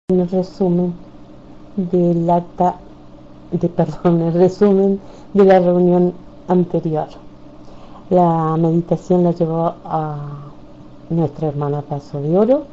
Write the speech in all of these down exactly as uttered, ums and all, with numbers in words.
el resumen del acta de perdón, el resumen de la reunión anterior. La meditación la llevó a nuestra hermana Paso de Oro.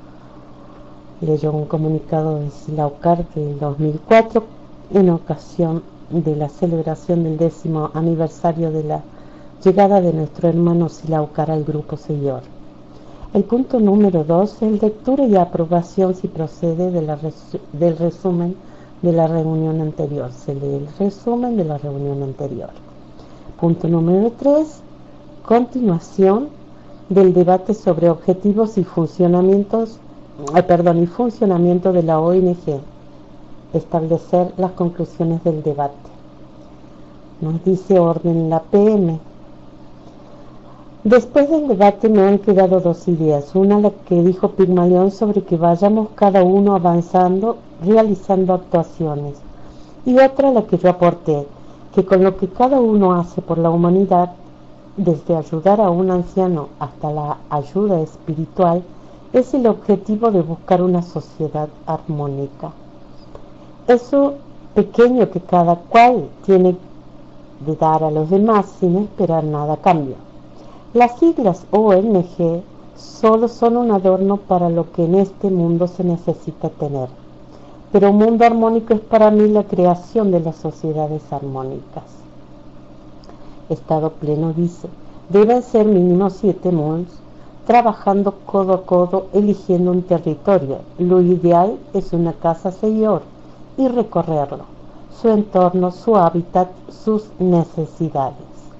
Leyó un comunicado de Silaucar del dos mil cuatro en ocasión de la celebración del décimo aniversario de la llegada de nuestro hermano Silaucar al grupo Señor. El punto número dos es lectura y aprobación si procede de la resu del resumen de la reunión anterior. Se lee el resumen de la reunión anterior. Punto número tres, continuación del debate sobre objetivos y funcionamientos, eh, perdón, y funcionamiento de la O N G. Establecer las conclusiones del debate. Nos dice orden en la P M. Después del debate me han quedado dos ideas. Una, la que dijo Pigmalión sobre que vayamos cada uno avanzando, realizando actuaciones. Y otra, la que yo aporté, que con lo que cada uno hace por la humanidad, desde ayudar a un anciano hasta la ayuda espiritual, es el objetivo de buscar una sociedad armónica. Eso pequeño que cada cual tiene de dar a los demás sin esperar nada a cambio. Las siglas O N G solo son un adorno para lo que en este mundo se necesita tener. Pero un mundo armónico es para mí la creación de las sociedades armónicas. Estado pleno dice, deben ser mínimo siete moons, trabajando codo a codo, eligiendo un territorio. Lo ideal es una casa señor y recorrerlo, su entorno, su hábitat, sus necesidades.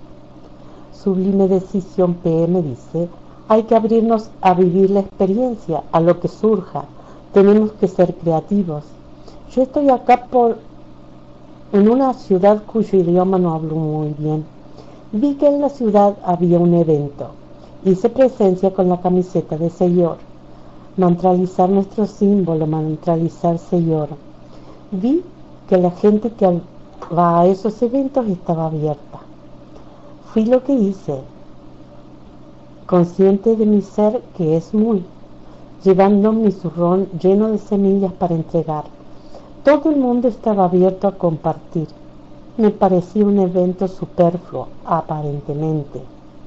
Sublime decisión P M dice, hay que abrirnos a vivir la experiencia, a lo que surja. Tenemos que ser creativos. Yo estoy acá por en una ciudad cuyo idioma no hablo muy bien. Vi que en la ciudad había un evento. Hice presencia con la camiseta de Señor. Mantralizar nuestro símbolo, mantralizar Señor. Vi que la gente que va a esos eventos estaba abierta. Fui lo que hice, consciente de mi ser que es muy, llevando mi zurrón lleno de semillas para entregar. Todo el mundo estaba abierto a compartir. Me parecía un evento superfluo, aparentemente.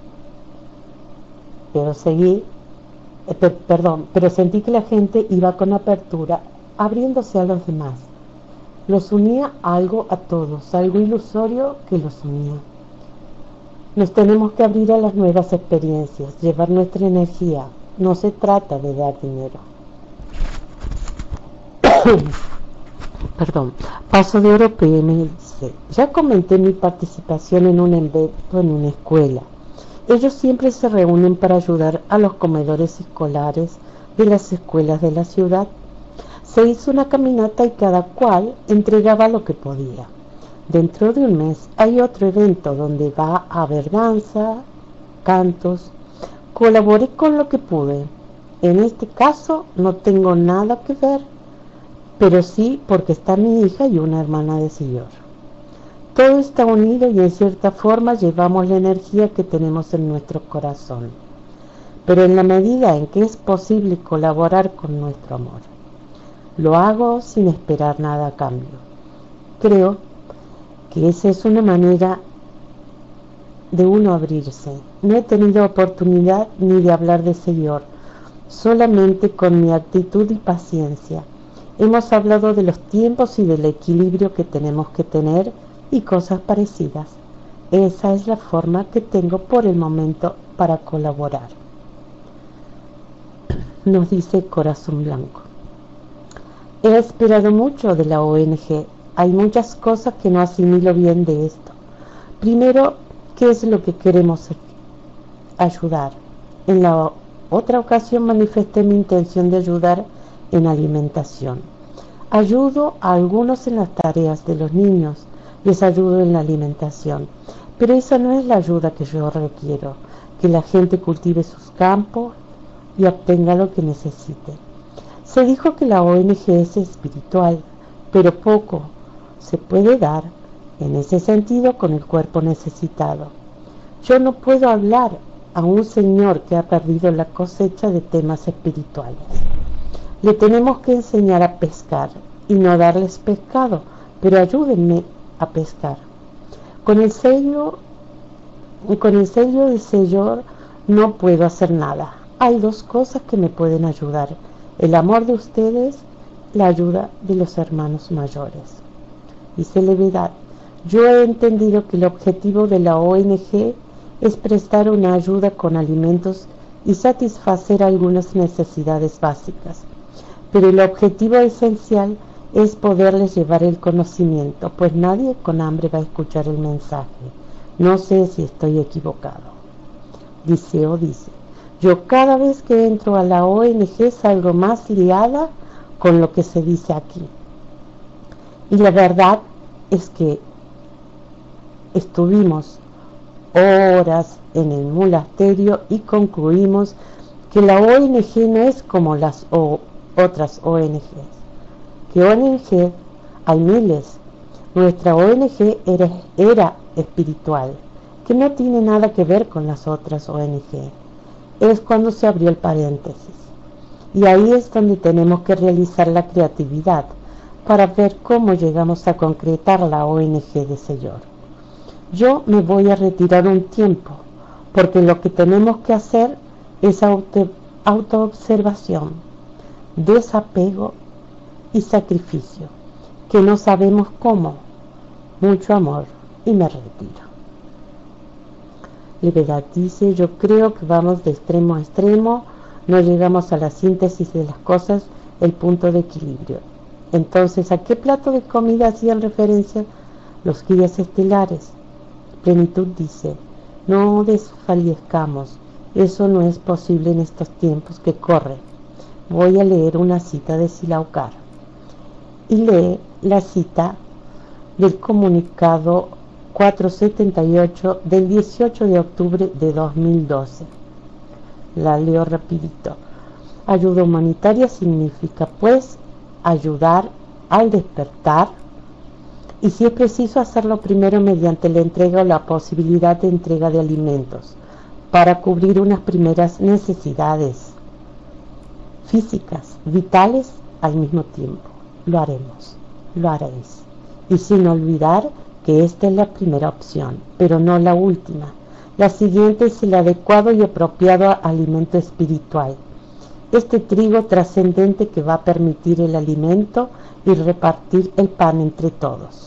Pero seguí, eh, per, perdón, pero sentí que la gente iba con apertura, abriéndose a los demás. Los unía algo a todos, algo ilusorio que los unía. Nos tenemos que abrir a las nuevas experiencias, llevar nuestra energía. No se trata de dar dinero. Perdón. Paso de Oro P M dice, ya comenté mi participación en un evento en una escuela. Ellos siempre se reúnen para ayudar a los comedores escolares de las escuelas de la ciudad. Se hizo una caminata y cada cual entregaba lo que podía. Dentro de un mes hay otro evento donde va a haber danza, cantos. Colaboré con lo que pude. En este caso no tengo nada que ver, pero sí porque está mi hija y una hermana de Señor. Todo está unido y en cierta forma llevamos la energía que tenemos en nuestro corazón, pero en la medida en que es posible colaborar con nuestro amor. Lo hago sin esperar nada a cambio. Creo que esa es una manera de uno abrirse. No he tenido oportunidad ni de hablar de Señor, solamente con mi actitud y paciencia. Hemos hablado de los tiempos y del equilibrio que tenemos que tener y cosas parecidas. Esa es la forma que tengo por el momento para colaborar. Nos dice Corazón Blanco. He esperado mucho de la O N G. Hay muchas cosas que no asimilo bien de esto. Primero, ¿qué es lo que queremos ayudar? En la otra ocasión manifesté mi intención de ayudar en alimentación. Ayudo a algunos en las tareas de los niños, les ayudo en la alimentación, pero esa no es la ayuda que yo requiero, que la gente cultive sus campos y obtenga lo que necesite. Se dijo que la O N G es espiritual, pero poco se puede dar en ese sentido con el cuerpo necesitado. Yo no puedo hablar a un señor que ha perdido la cosecha de temas espirituales. Le tenemos que enseñar a pescar y no darles pescado, pero ayúdenme a pescar. Con el sello, con el sello de Señor no puedo hacer nada. Hay dos cosas que me pueden ayudar: el amor de ustedes, la ayuda de los hermanos mayores. Dice Levedad: yo he entendido que el objetivo de la O N G es prestar una ayuda con alimentos y satisfacer algunas necesidades básicas, pero el objetivo esencial es poderles llevar el conocimiento, pues nadie con hambre va a escuchar el mensaje. No sé si estoy equivocado. Diceo dice: yo cada vez que entro a la O N G salgo más liada con lo que se dice aquí. Y la verdad es que estuvimos horas en el monasterio y concluimos que la O N G no es como las o, otras O N Gs. Que O N G hay miles. Nuestra O N G era, era espiritual, que no tiene nada que ver con las otras O N G. Es cuando se abrió el paréntesis. Y ahí es donde tenemos que realizar la creatividad para ver cómo llegamos a concretar la O N G de Señor. Yo me voy a retirar un tiempo, porque lo que tenemos que hacer es auto, autoobservación, desapego y sacrificio, que no sabemos cómo. Mucho amor, y me retiro. Levedad dice: yo creo que vamos de extremo a extremo, no llegamos a la síntesis de las cosas, el punto de equilibrio. Entonces, ¿a qué plato de comida hacían referencia los guías estelares? Plenitud dice: no desfallezcamos, eso no es posible en estos tiempos que corren. Voy a leer una cita de Silaucar. Y lee la cita del comunicado cuatrocientos setenta y ocho del dieciocho de octubre de dos mil doce. La leo rapidito. Ayuda humanitaria significa, pues, ayudar al despertar, y si es preciso hacerlo primero mediante la entrega o la posibilidad de entrega de alimentos para cubrir unas primeras necesidades físicas, vitales al mismo tiempo. Lo haremos, lo haréis. Y sin olvidar que esta es la primera opción, pero no la última. La siguiente es el adecuado y apropiado alimento espiritual. Este trigo trascendente que va a permitir el alimento y repartir el pan entre todos.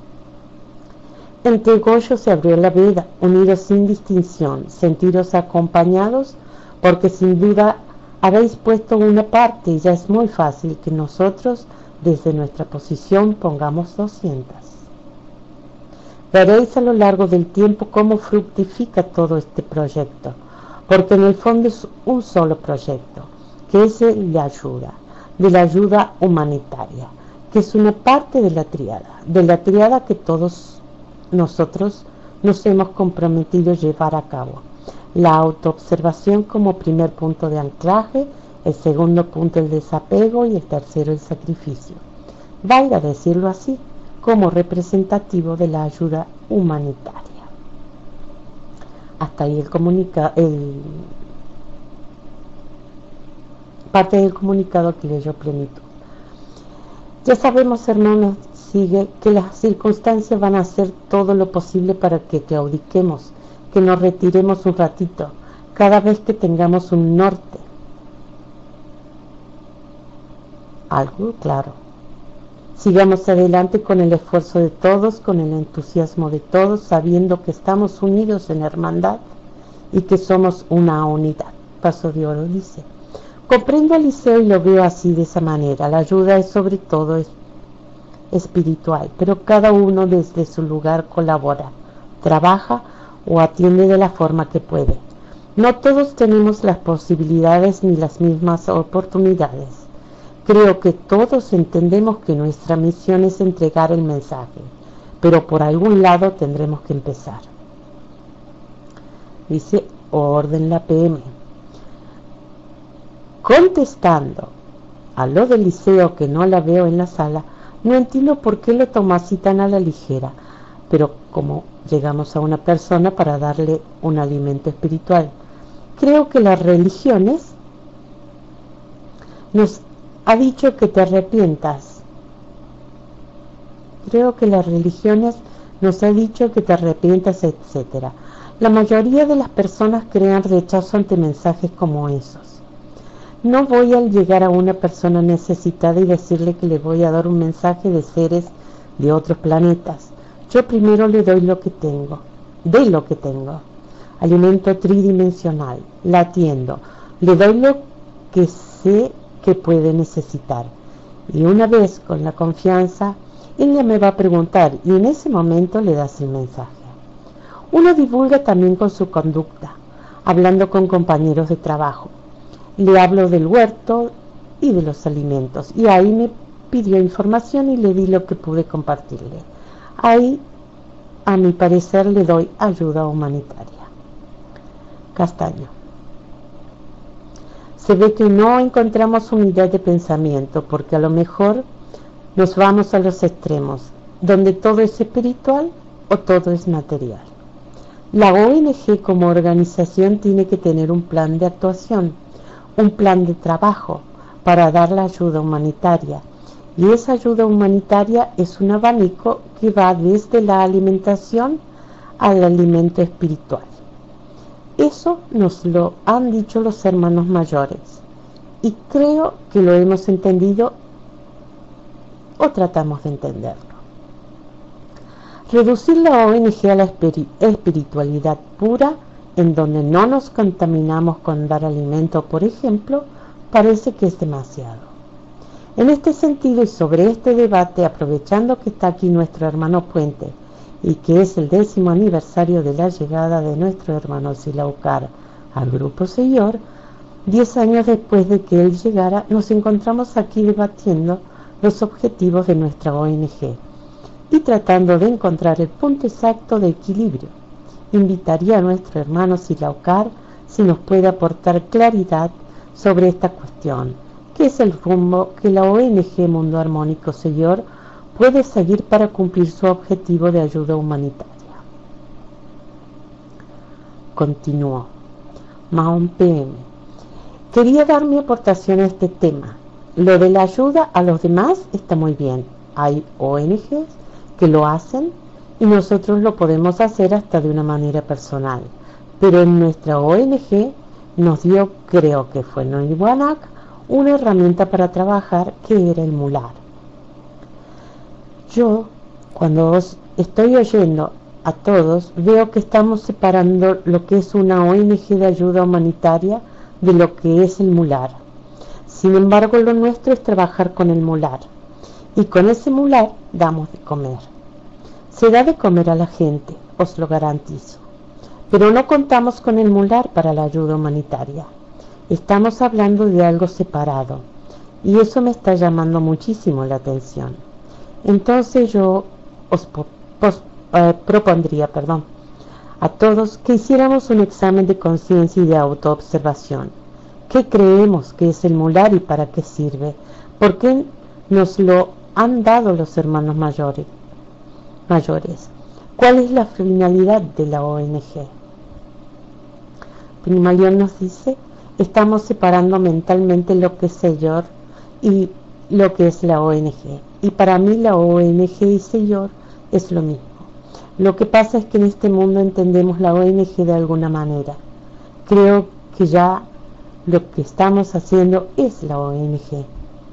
Entre Goyo se abrió la veda, unidos sin distinción, sentiros acompañados, porque sin duda habéis puesto una parte y ya es muy fácil que nosotros, desde nuestra posición, pongamos doscientas. Veréis a lo largo del tiempo cómo fructifica todo este proyecto, porque en el fondo es un solo proyecto, que es el de ayuda, de la ayuda humanitaria, que es una parte de la triada, de la triada que todos nosotros nos hemos comprometido a llevar a cabo. La autoobservación como primer punto de anclaje, el segundo punto el desapego y el tercero el sacrificio. Valga decirlo así, como representativo de la ayuda humanitaria. Hasta ahí el comunicado, el parte del comunicado que leyó Plenitud. Ya sabemos, hermanos, sigue que las circunstancias van a hacer todo lo posible para que claudiquemos, que nos retiremos un ratito, cada vez que tengamos un norte. Algo claro. Sigamos adelante con el esfuerzo de todos, con el entusiasmo de todos, sabiendo que estamos unidos en hermandad y que somos una unidad. Paso de Oro dice: comprendo al Liceo y lo veo así, de esa manera. La ayuda es sobre todo es espiritual, pero cada uno desde su lugar colabora, trabaja o atiende de la forma que puede. No todos tenemos las posibilidades ni las mismas oportunidades. Creo que todos entendemos que nuestra misión es entregar el mensaje, pero por algún lado tendremos que empezar. Dice Orden la P M. Contestando a lo del Liceo, que no la veo en la sala, no entiendo por qué lo toma así tan a la ligera, pero como llegamos a una persona para darle un alimento espiritual, creo que las religiones nos ha dicho que te arrepientas. Creo que las religiones nos ha dicho que te arrepientas, etcétera. La mayoría de las personas crean rechazo ante mensajes como esos. No voy a llegar a una persona necesitada y decirle que le voy a dar un mensaje de seres de otros planetas. Yo primero le doy lo que tengo, de lo que tengo. Alimento tridimensional, la atiendo, le doy lo que sé que puede necesitar. Y una vez con la confianza, ella me va a preguntar y en ese momento le das el mensaje. Uno divulga también con su conducta, hablando con compañeros de trabajo. Le hablo del huerto y de los alimentos y ahí me pidió información y le di lo que pude compartirle. Ahí, a mi parecer, le doy ayuda humanitaria. Castaño. Se ve que no encontramos unidad de pensamiento porque a lo mejor nos vamos a los extremos, donde todo es espiritual o todo es material. La O N G como organización tiene que tener un plan de actuación, un plan de trabajo para dar la ayuda humanitaria. Y esa ayuda humanitaria es un abanico que va desde la alimentación al alimento espiritual. Eso nos lo han dicho los hermanos mayores y creo que lo hemos entendido o tratamos de entenderlo. Reducir la O N G a la espiritualidad pura, en donde no nos contaminamos con dar alimento, por ejemplo, parece que es demasiado. En este sentido y sobre este debate, aprovechando que está aquí nuestro hermano Puente y que es el décimo aniversario de la llegada de nuestro hermano Silaucar al Grupo Señor, diez años después de que él llegara, nos encontramos aquí debatiendo los objetivos de nuestra O N G y tratando de encontrar el punto exacto de equilibrio. Invitaría a nuestro hermano Silaucar si nos puede aportar claridad sobre esta cuestión, que es el rumbo que la O N G Mundo Armónico Señor puede seguir para cumplir su objetivo de ayuda humanitaria. Continuó. Mahon P M. Quería dar mi aportación a este tema. Lo de la ayuda a los demás está muy bien. Hay O N Ges que lo hacen y nosotros lo podemos hacer hasta de una manera personal. Pero en nuestra O N G nos dio, creo que fue Noirwanak, una herramienta para trabajar que era el mular. Yo, cuando os estoy oyendo a todos, veo que estamos separando lo que es una O N G de ayuda humanitaria de lo que es el mular. Sin embargo, lo nuestro es trabajar con el mular. Y con ese mular damos de comer. Se da de comer a la gente, os lo garantizo. Pero no contamos con el mular para la ayuda humanitaria. Estamos hablando de algo separado. Y eso me está llamando muchísimo la atención. Entonces yo os pos, eh, propondría, perdón, a todos que hiciéramos un examen de conciencia y de autoobservación. ¿Qué creemos que es el mular y para qué sirve? ¿Por qué nos lo han dado los hermanos mayores? mayores? ¿Cuál es la finalidad de la O N G? Primalión nos dice, estamos separando mentalmente lo que es Señor y lo que es la O N G. Y para mí la O N G y Señor es lo mismo. Lo que pasa es que en este mundo entendemos la O N G de alguna manera. Creo que ya lo que estamos haciendo es la O N G.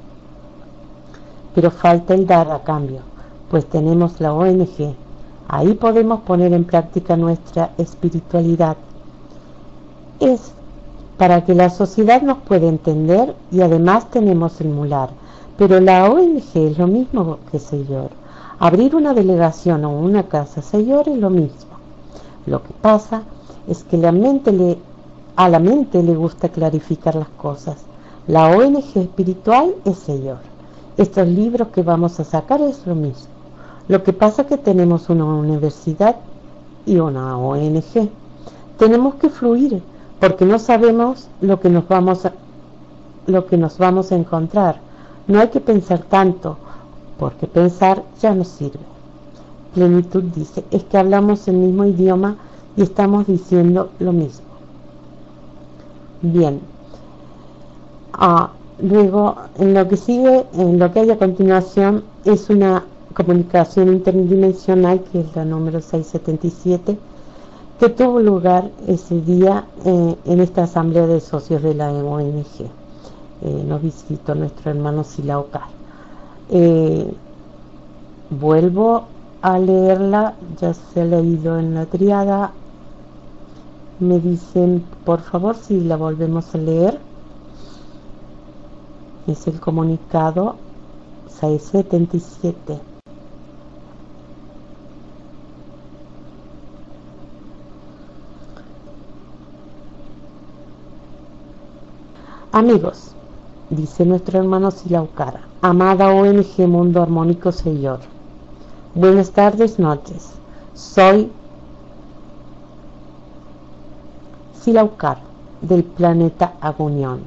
Pero falta el dar a cambio, pues tenemos la O N G. Ahí podemos poner en práctica nuestra espiritualidad. Es para que la sociedad nos pueda entender y además tenemos el mular. Pero la O N G es lo mismo que Señor. Abrir una delegación o una casa Señor es lo mismo. Lo que pasa es que la mente le, a la mente le gusta clarificar las cosas. La O N G espiritual es Señor. Estos libros que vamos a sacar es lo mismo. Lo que pasa es que tenemos una universidad y una O N G. Tenemos que fluir porque no sabemos lo que nos vamos a, lo que nos vamos a encontrar. No hay que pensar tanto, porque pensar ya no sirve. Plenitud dice, es que hablamos el mismo idioma y estamos diciendo lo mismo. Bien. Ah, Luego, en lo que sigue, en lo que hay a continuación, es una comunicación interdimensional, que es la número seiscientos setenta y siete, que tuvo lugar ese día eh, en esta asamblea de socios de la O N G. Eh, nos visitó nuestro hermano Silaucar. Eh, vuelvo a leerla, ya se ha leído en la triada. Me dicen, por favor, si la volvemos a leer. Es el comunicado seiscientos setenta y siete. Amigos, dice nuestro hermano Silaucar, amada O N G Mundo Armónico Señor, buenas tardes, noches. Soy Silaucar del planeta Agunión.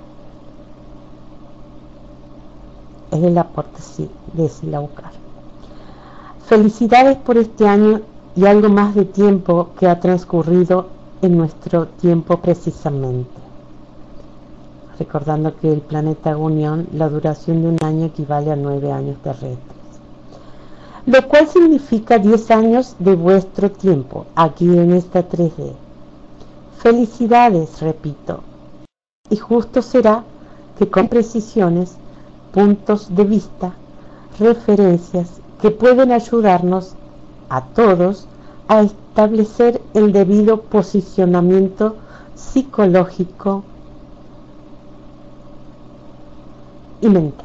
Es el aporte sí, de Silaucar. Felicidades por este año y algo más de tiempo que ha transcurrido en nuestro tiempo precisamente. Recordando que el planeta Agunión, la duración de un año equivale a nueve años terrestres, lo cual significa diez años de vuestro tiempo aquí en esta tres D. Felicidades, repito, y justo será que con precisiones, puntos de vista, referencias que pueden ayudarnos a todos a establecer el debido posicionamiento psicológico y mental.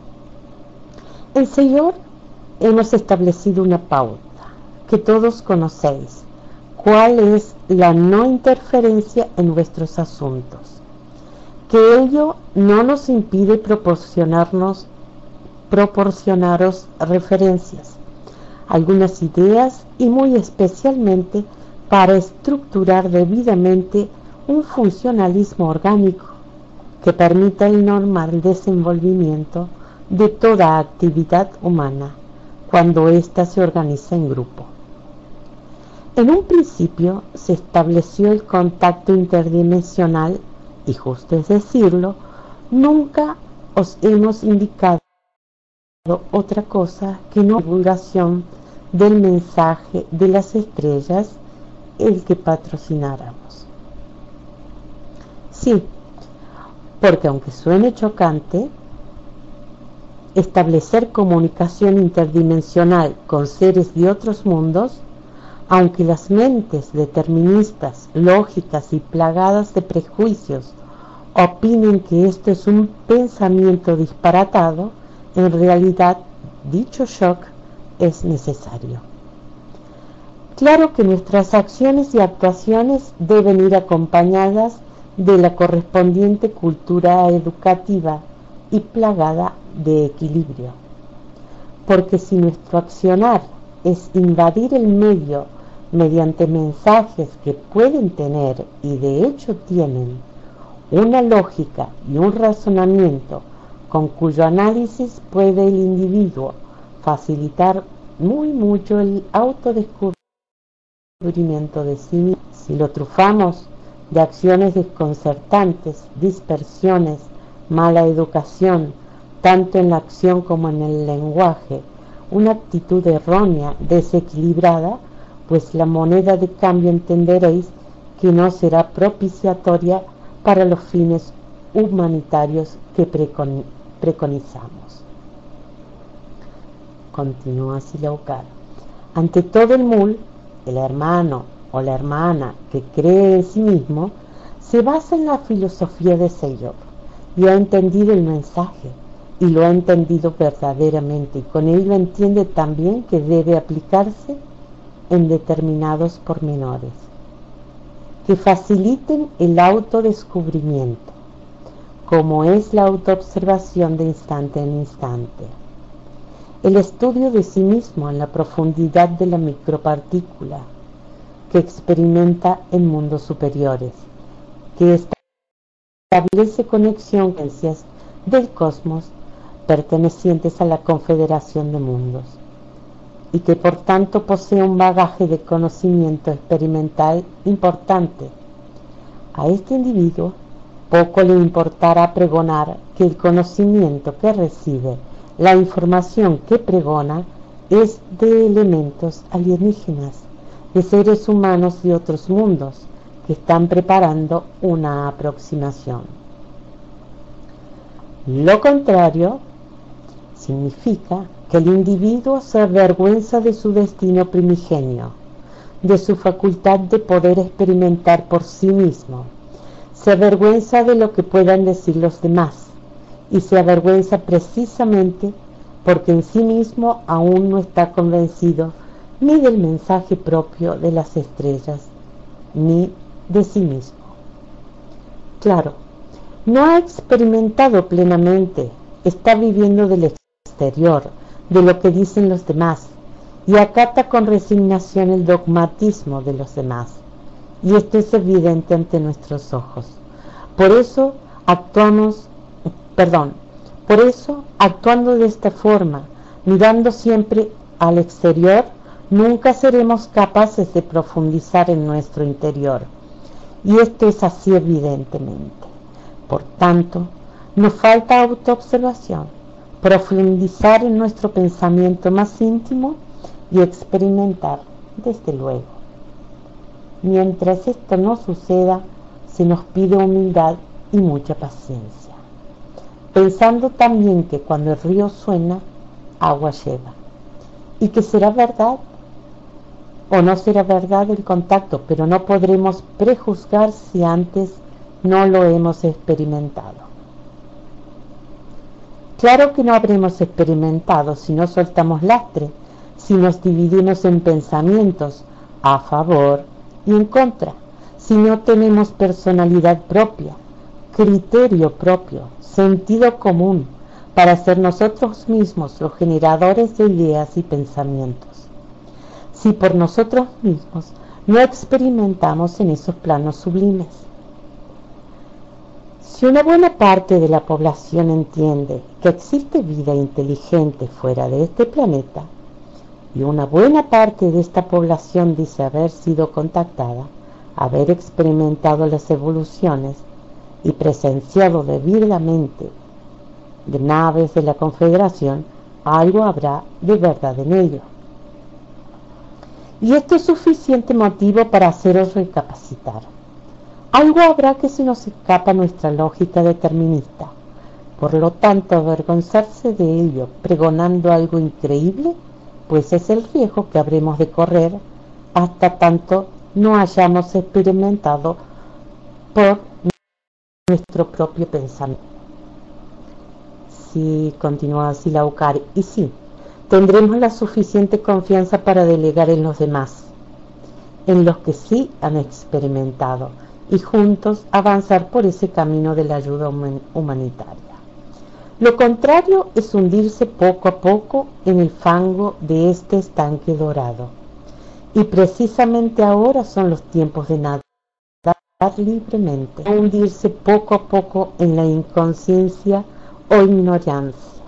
El Señor hemos establecido una pauta que todos conocéis, cuál es la no interferencia en vuestros asuntos, que ello no nos impide proporcionarnos proporcionaros referencias, algunas ideas y muy especialmente para estructurar debidamente un funcionalismo orgánico que permita el normal desenvolvimiento de toda actividad humana cuando ésta se organiza en grupo. En un principio se estableció el contacto interdimensional y, justo es decirlo, nunca os hemos indicado otra cosa que no divulgación del mensaje de las estrellas el que patrocináramos. Sí, porque aunque suene chocante, establecer comunicación interdimensional con seres de otros mundos, aunque las mentes deterministas, lógicas y plagadas de prejuicios opinen que esto es un pensamiento disparatado, en realidad dicho shock es necesario. Claro que nuestras acciones y actuaciones deben ir acompañadas de la correspondiente cultura educativa y plagada de equilibrio, porque si nuestro accionar es invadir el medio mediante mensajes que pueden tener y de hecho tienen una lógica y un razonamiento con cuyo análisis puede el individuo facilitar muy mucho el autodescubrimiento de sí mismo. Si lo trufamos de acciones desconcertantes, dispersiones, mala educación, tanto en la acción como en el lenguaje, una actitud errónea, desequilibrada, pues la moneda de cambio entenderéis que no será propiciatoria para los fines humanitarios que precon preconizamos. Continúa Silaucar. Ante todo el mul, el hermano o la hermana que cree en sí mismo, se basa en la filosofía de Señor y ha entendido el mensaje y lo ha entendido verdaderamente y con ello entiende también que debe aplicarse en determinados pormenores que faciliten el autodescubrimiento, como es la autoobservación de instante en instante, el estudio de sí mismo en la profundidad de la micropartícula que experimenta en mundos superiores, que establece conexión con ciencias del cosmos pertenecientes a la Confederación de Mundos, y que por tanto posee un bagaje de conocimiento experimental importante. A este individuo Poco le importará pregonar que el conocimiento que recibe, la información que pregona, es de elementos alienígenas, de seres humanos de otros mundos que están preparando una aproximación. Lo contrario significa que el individuo se avergüenza de su destino primigenio, de su facultad de poder experimentar por sí mismo. Se avergüenza de lo que puedan decir los demás y se avergüenza precisamente porque en sí mismo aún no está convencido ni del mensaje propio de las estrellas ni de sí mismo. Claro, no ha experimentado plenamente, está viviendo del exterior, de lo que dicen los demás, y acata con resignación el dogmatismo de los demás. Y esto es evidente ante nuestros ojos. Por eso actuamos, perdón, por eso actuando de esta forma, mirando siempre al exterior, nunca seremos capaces de profundizar en nuestro interior. Y esto es así evidentemente. Por tanto, nos falta autoobservación, profundizar en nuestro pensamiento más íntimo y experimentar, desde luego. Mientras esto no suceda, se nos pide humildad y mucha paciencia, pensando también que cuando el río suena, agua lleva, y que será verdad o no será verdad el contacto, pero no podremos prejuzgar si antes no lo hemos experimentado. Claro que no habremos experimentado si no soltamos lastre, si nos dividimos en pensamientos a favor y en contra, si no tenemos personalidad propia, criterio propio, sentido común, para ser nosotros mismos los generadores de ideas y pensamientos. Si por nosotros mismos no experimentamos en esos planos sublimes. Si una buena parte de la población entiende que existe vida inteligente fuera de este planeta, y una buena parte de esta población dice haber sido contactada, haber experimentado las evoluciones y presenciado debidamente de naves de la Confederación, algo habrá de verdad en ello. Y esto es suficiente motivo para haceros recapacitar. Algo habrá que se nos escapa a nuestra lógica determinista. Por lo tanto, avergonzarse de ello pregonando algo increíble, pues es el riesgo que habremos de correr hasta tanto no hayamos experimentado por nuestro propio pensamiento. Sí, continúa Silaucar, y sí, tendremos la suficiente confianza para delegar en los demás, en los que sí han experimentado, y juntos avanzar por ese camino de la ayuda humanitaria. Lo contrario es hundirse poco a poco en el fango de este estanque dorado. Y precisamente ahora son los tiempos de nadar libremente, no hundirse poco a poco en la inconsciencia o ignorancia.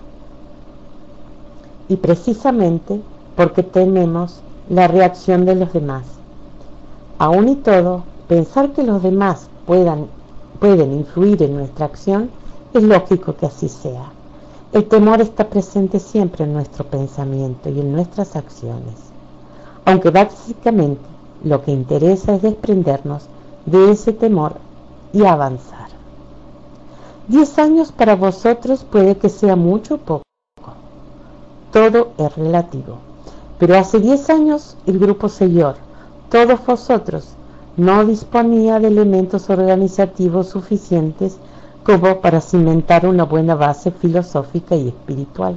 Y precisamente porque tememos la reacción de los demás. Aún y todo, pensar que los demás puedan, pueden influir en nuestra acción es lógico que así sea. El temor está presente siempre en nuestro pensamiento y en nuestras acciones, aunque básicamente lo que interesa es desprendernos de ese temor y avanzar. Diez años para vosotros puede que sea mucho o poco. Todo es relativo. Pero hace diez años el grupo Señor, todos vosotros, no disponía de elementos organizativos suficientes como para cimentar una buena base filosófica y espiritual.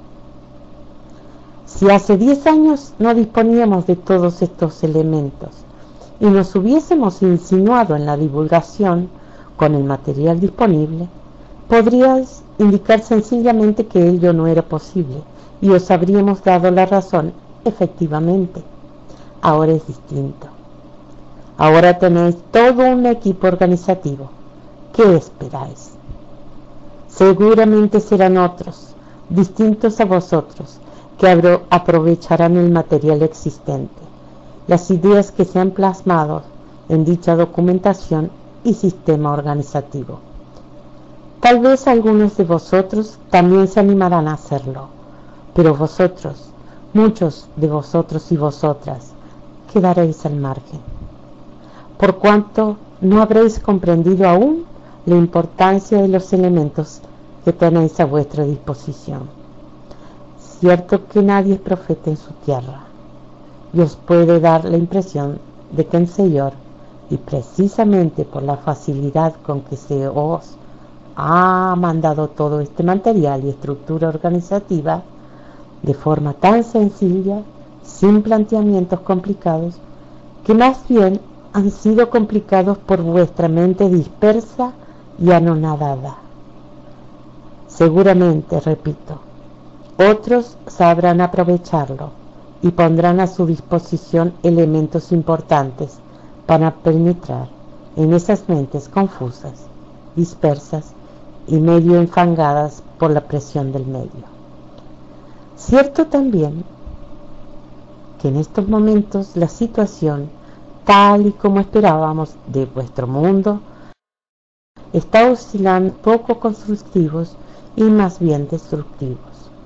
Si hace diez años no disponíamos de todos estos elementos y nos hubiésemos insinuado en la divulgación con el material disponible, podríais indicar sencillamente que ello no era posible y os habríamos dado la razón, efectivamente. Ahora es distinto. Ahora tenéis todo un equipo organizativo. ¿Qué esperáis? Seguramente serán otros, distintos a vosotros, que aprovecharán el material existente, las ideas que se han plasmado en dicha documentación y sistema organizativo. Tal vez algunos de vosotros también se animarán a hacerlo, pero vosotros, muchos de vosotros y vosotras, quedaréis al margen, por cuanto no habréis comprendido aún la importancia de los elementos que tenéis a vuestra disposición. Cierto que nadie es profeta en su tierra, y os puede dar la impresión de que el Señor, y precisamente por la facilidad con que se os ha mandado todo este material y estructura organizativa, de forma tan sencilla, sin planteamientos complicados, que más bien han sido complicados por vuestra mente dispersa y anonadada. Seguramente, repito, otros sabrán aprovecharlo y pondrán a su disposición elementos importantes para penetrar en esas mentes confusas, dispersas y medio enfangadas por la presión del medio. Cierto también que en estos momentos la situación, tal y como esperábamos de vuestro mundo, está oscilando poco constructivos y más bien destructivos.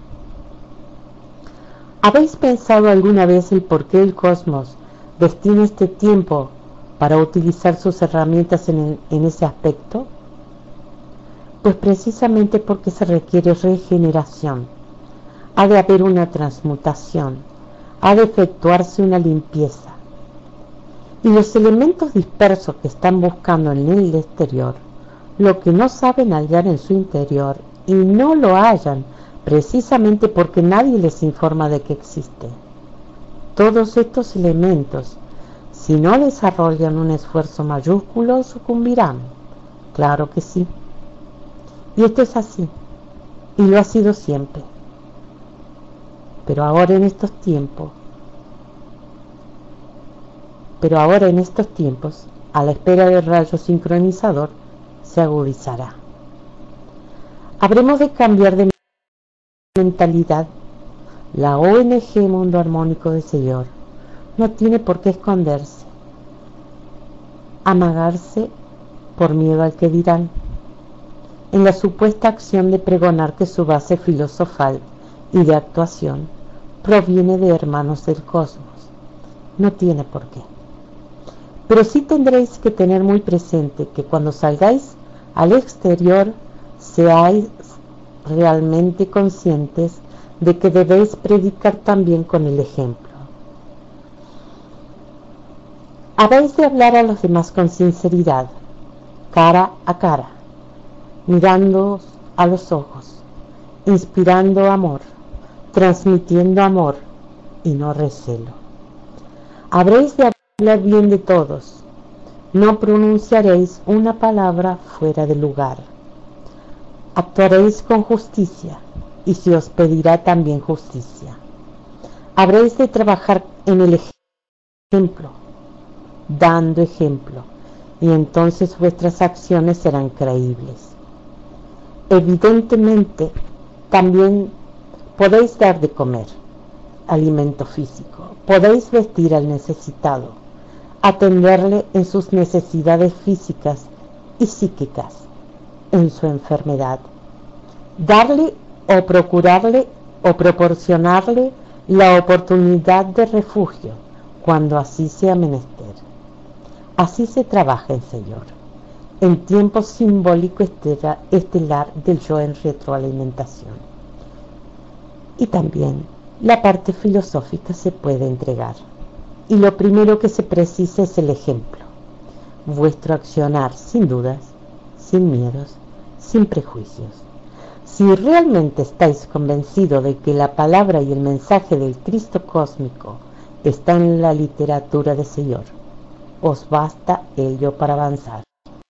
¿Habéis pensado alguna vez el por qué el cosmos destina este tiempo para utilizar sus herramientas en, en ese aspecto? Pues precisamente porque se requiere regeneración, ha de haber una transmutación, ha de efectuarse una limpieza. Y los elementos dispersos que están buscando en el exterior, lo que no saben hallar en su interior, y no lo hallan precisamente porque nadie les informa de que existe. Todos estos elementos, si no desarrollan un esfuerzo mayúsculo, sucumbirán. Claro que sí. Y esto es así, y lo ha sido siempre. Pero ahora en estos tiempos, pero ahora en estos tiempos, a la espera del rayo sincronizador, se agudizará. Habremos de cambiar de mentalidad. La O N G Mundo Armónico de Señor no tiene por qué esconderse, amagarse por miedo al que dirán, en la supuesta acción de pregonar que su base filosofal y de actuación proviene de hermanos del cosmos. No tiene por qué. Pero sí tendréis que tener muy presente que cuando salgáis al exterior seáis realmente conscientes de que debéis predicar también con el ejemplo. Habéis de hablar a los demás con sinceridad, cara a cara, mirándoos a los ojos, inspirando amor, transmitiendo amor y no recelo. Habréis de hablar bien de todos, no pronunciaréis una palabra fuera de lugar. Actuaréis con justicia y se os pedirá también justicia. Habréis de trabajar en el ejemplo, dando ejemplo, y entonces vuestras acciones serán creíbles. Evidentemente, también podéis dar de comer, alimento físico, podéis vestir al necesitado, atenderle en sus necesidades físicas y psíquicas, en su enfermedad, darle o procurarle o proporcionarle la oportunidad de refugio cuando así sea menester. Así se trabaja en Señor, en tiempo simbólico estelar del yo en retroalimentación. Y también la parte filosófica se puede entregar, y lo primero que se precisa es el ejemplo, vuestro accionar sin dudas, sin miedos, sin prejuicios. Si realmente estáis convencidos de que la palabra y el mensaje del Cristo cósmico está en la literatura de Señor, os basta ello para avanzar.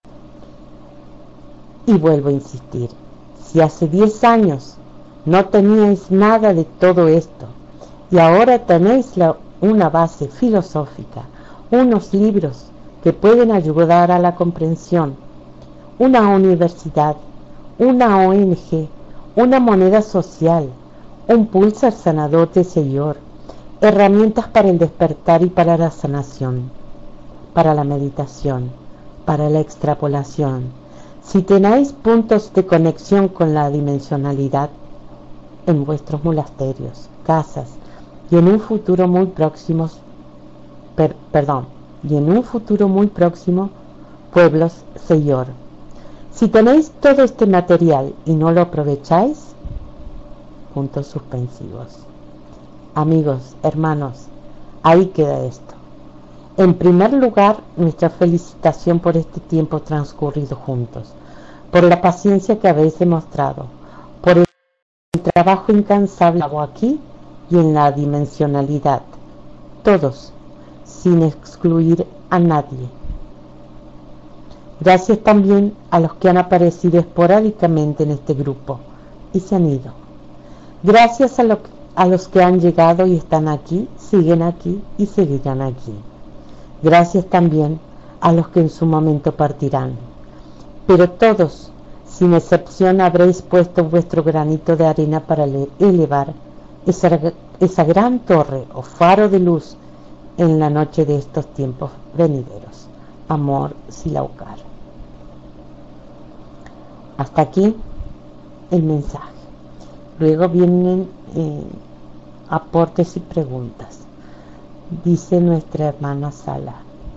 Y vuelvo a insistir, si hace diez años no teníais nada de todo esto, y ahora tenéis la, una base filosófica, unos libros que pueden ayudar a la comprensión, una universidad, una O N G, una moneda social, un pulsar sanador de Señor, herramientas para el despertar y para la sanación, para la meditación, para la extrapolación. Si tenéis puntos de conexión con la dimensionalidad en vuestros monasterios, casas y en un futuro muy próximo, per, perdón, y en un futuro muy próximo, pueblos, Señor. Si tenéis todo este material y no lo aprovecháis, puntos suspensivos. Amigos, hermanos, ahí queda esto. En primer lugar, nuestra felicitación por este tiempo transcurrido juntos, por la paciencia que habéis demostrado, por el trabajo incansable aquí y en la dimensionalidad, todos, sin excluir a nadie. Gracias también a los que han aparecido esporádicamente en este grupo y se han ido. Gracias a, lo, a los que han llegado y están aquí, siguen aquí y seguirán aquí. Gracias también a los que en su momento partirán. Pero todos, sin excepción, habréis puesto vuestro granito de arena para elevar esa, esa gran torre o faro de luz en la noche de estos tiempos venideros. Amor Silaucar. Hasta aquí el mensaje. Luego vienen eh, aportes y preguntas. Dice nuestra hermana Sala: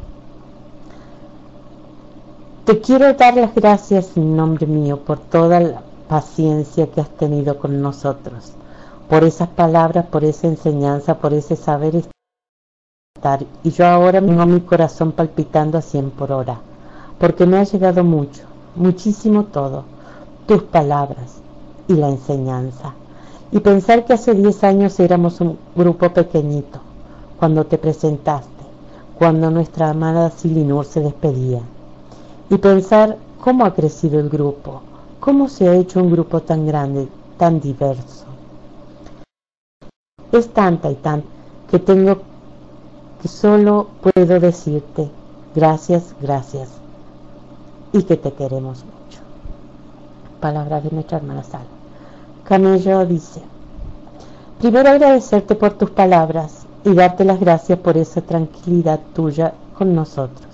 te quiero dar las gracias en nombre mío por toda la paciencia que has tenido con nosotros, por esas palabras, por esa enseñanza, por ese saber estar. Y yo ahora tengo mi corazón palpitando a cien por hora, porque me ha llegado mucho, muchísimo todo, tus palabras y la enseñanza. Y pensar que hace diez años éramos un grupo pequeñito, cuando te presentaste, cuando nuestra amada Silinur se despedía. Y pensar cómo ha crecido el grupo, cómo se ha hecho un grupo tan grande, tan diverso. Es tanta y tanta que tengo que solo puedo decirte gracias, gracias y que te queremos mucho. Palabras de nuestra hermana Sal. Camello dice: primero agradecerte por tus palabras y darte las gracias por esa tranquilidad tuya con nosotros.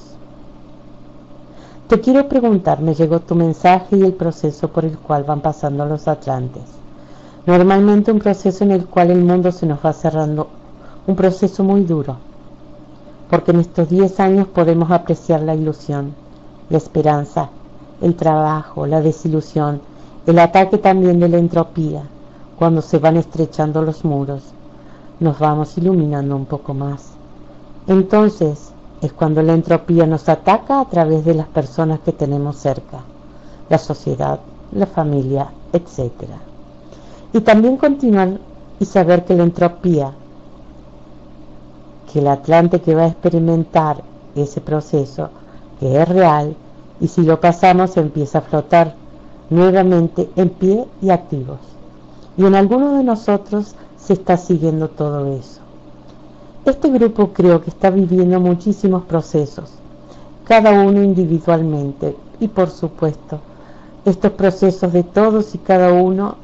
Te quiero preguntar, me llegó tu mensaje y el proceso por el cual van pasando los atlantes. Normalmente un proceso en el cual el mundo se nos va cerrando, un proceso muy duro, porque en estos diez años podemos apreciar la ilusión, la esperanza, el trabajo, la desilusión, el ataque también de la entropía. Cuando se van estrechando los muros, nos vamos iluminando un poco más. Entonces es cuando la entropía nos ataca a través de las personas que tenemos cerca, la sociedad, la familia, etcétera. Y también continuar y saber que la entropía, que el Atlante que va a experimentar ese proceso, que es real, y si lo pasamos empieza a flotar nuevamente en pie y activos. Y en algunos de nosotros se está siguiendo todo eso. Este grupo creo que está viviendo muchísimos procesos, cada uno individualmente, y por supuesto, estos procesos de todos y cada uno.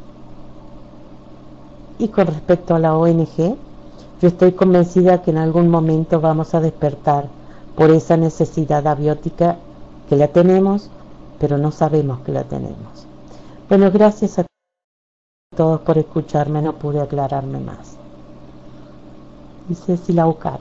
Y con respecto a la O N G, yo estoy convencida que en algún momento vamos a despertar por esa necesidad abiótica que la tenemos, pero no sabemos que la tenemos. Bueno, gracias a todos por escucharme, no pude aclararme más. Dice Silaucar: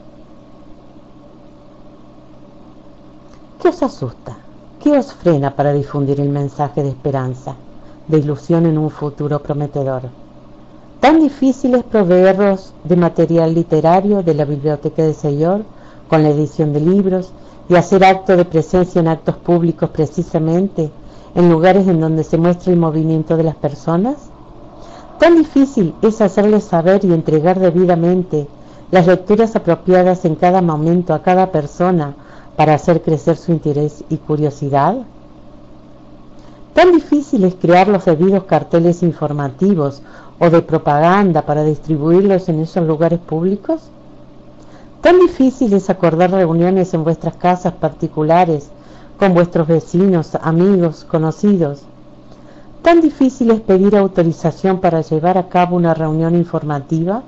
¿qué os asusta? ¿Qué os frena para difundir el mensaje de esperanza, de ilusión en un futuro prometedor? ¿Tan difícil es proveeros de material literario de la Biblioteca de Señor, con la edición de libros, y hacer acto de presencia en actos públicos precisamente en lugares en donde se muestra el movimiento de las personas? ¿Tan difícil es hacerles saber y entregar debidamente las lecturas apropiadas en cada momento a cada persona para hacer crecer su interés y curiosidad? ¿Tan difícil es crear los debidos carteles informativos o de propaganda para distribuirlos en esos lugares públicos? ¿Tan difícil es acordar reuniones en vuestras casas particulares con vuestros vecinos, amigos, conocidos? ¿Tan difícil es pedir autorización para llevar a cabo una reunión informativa?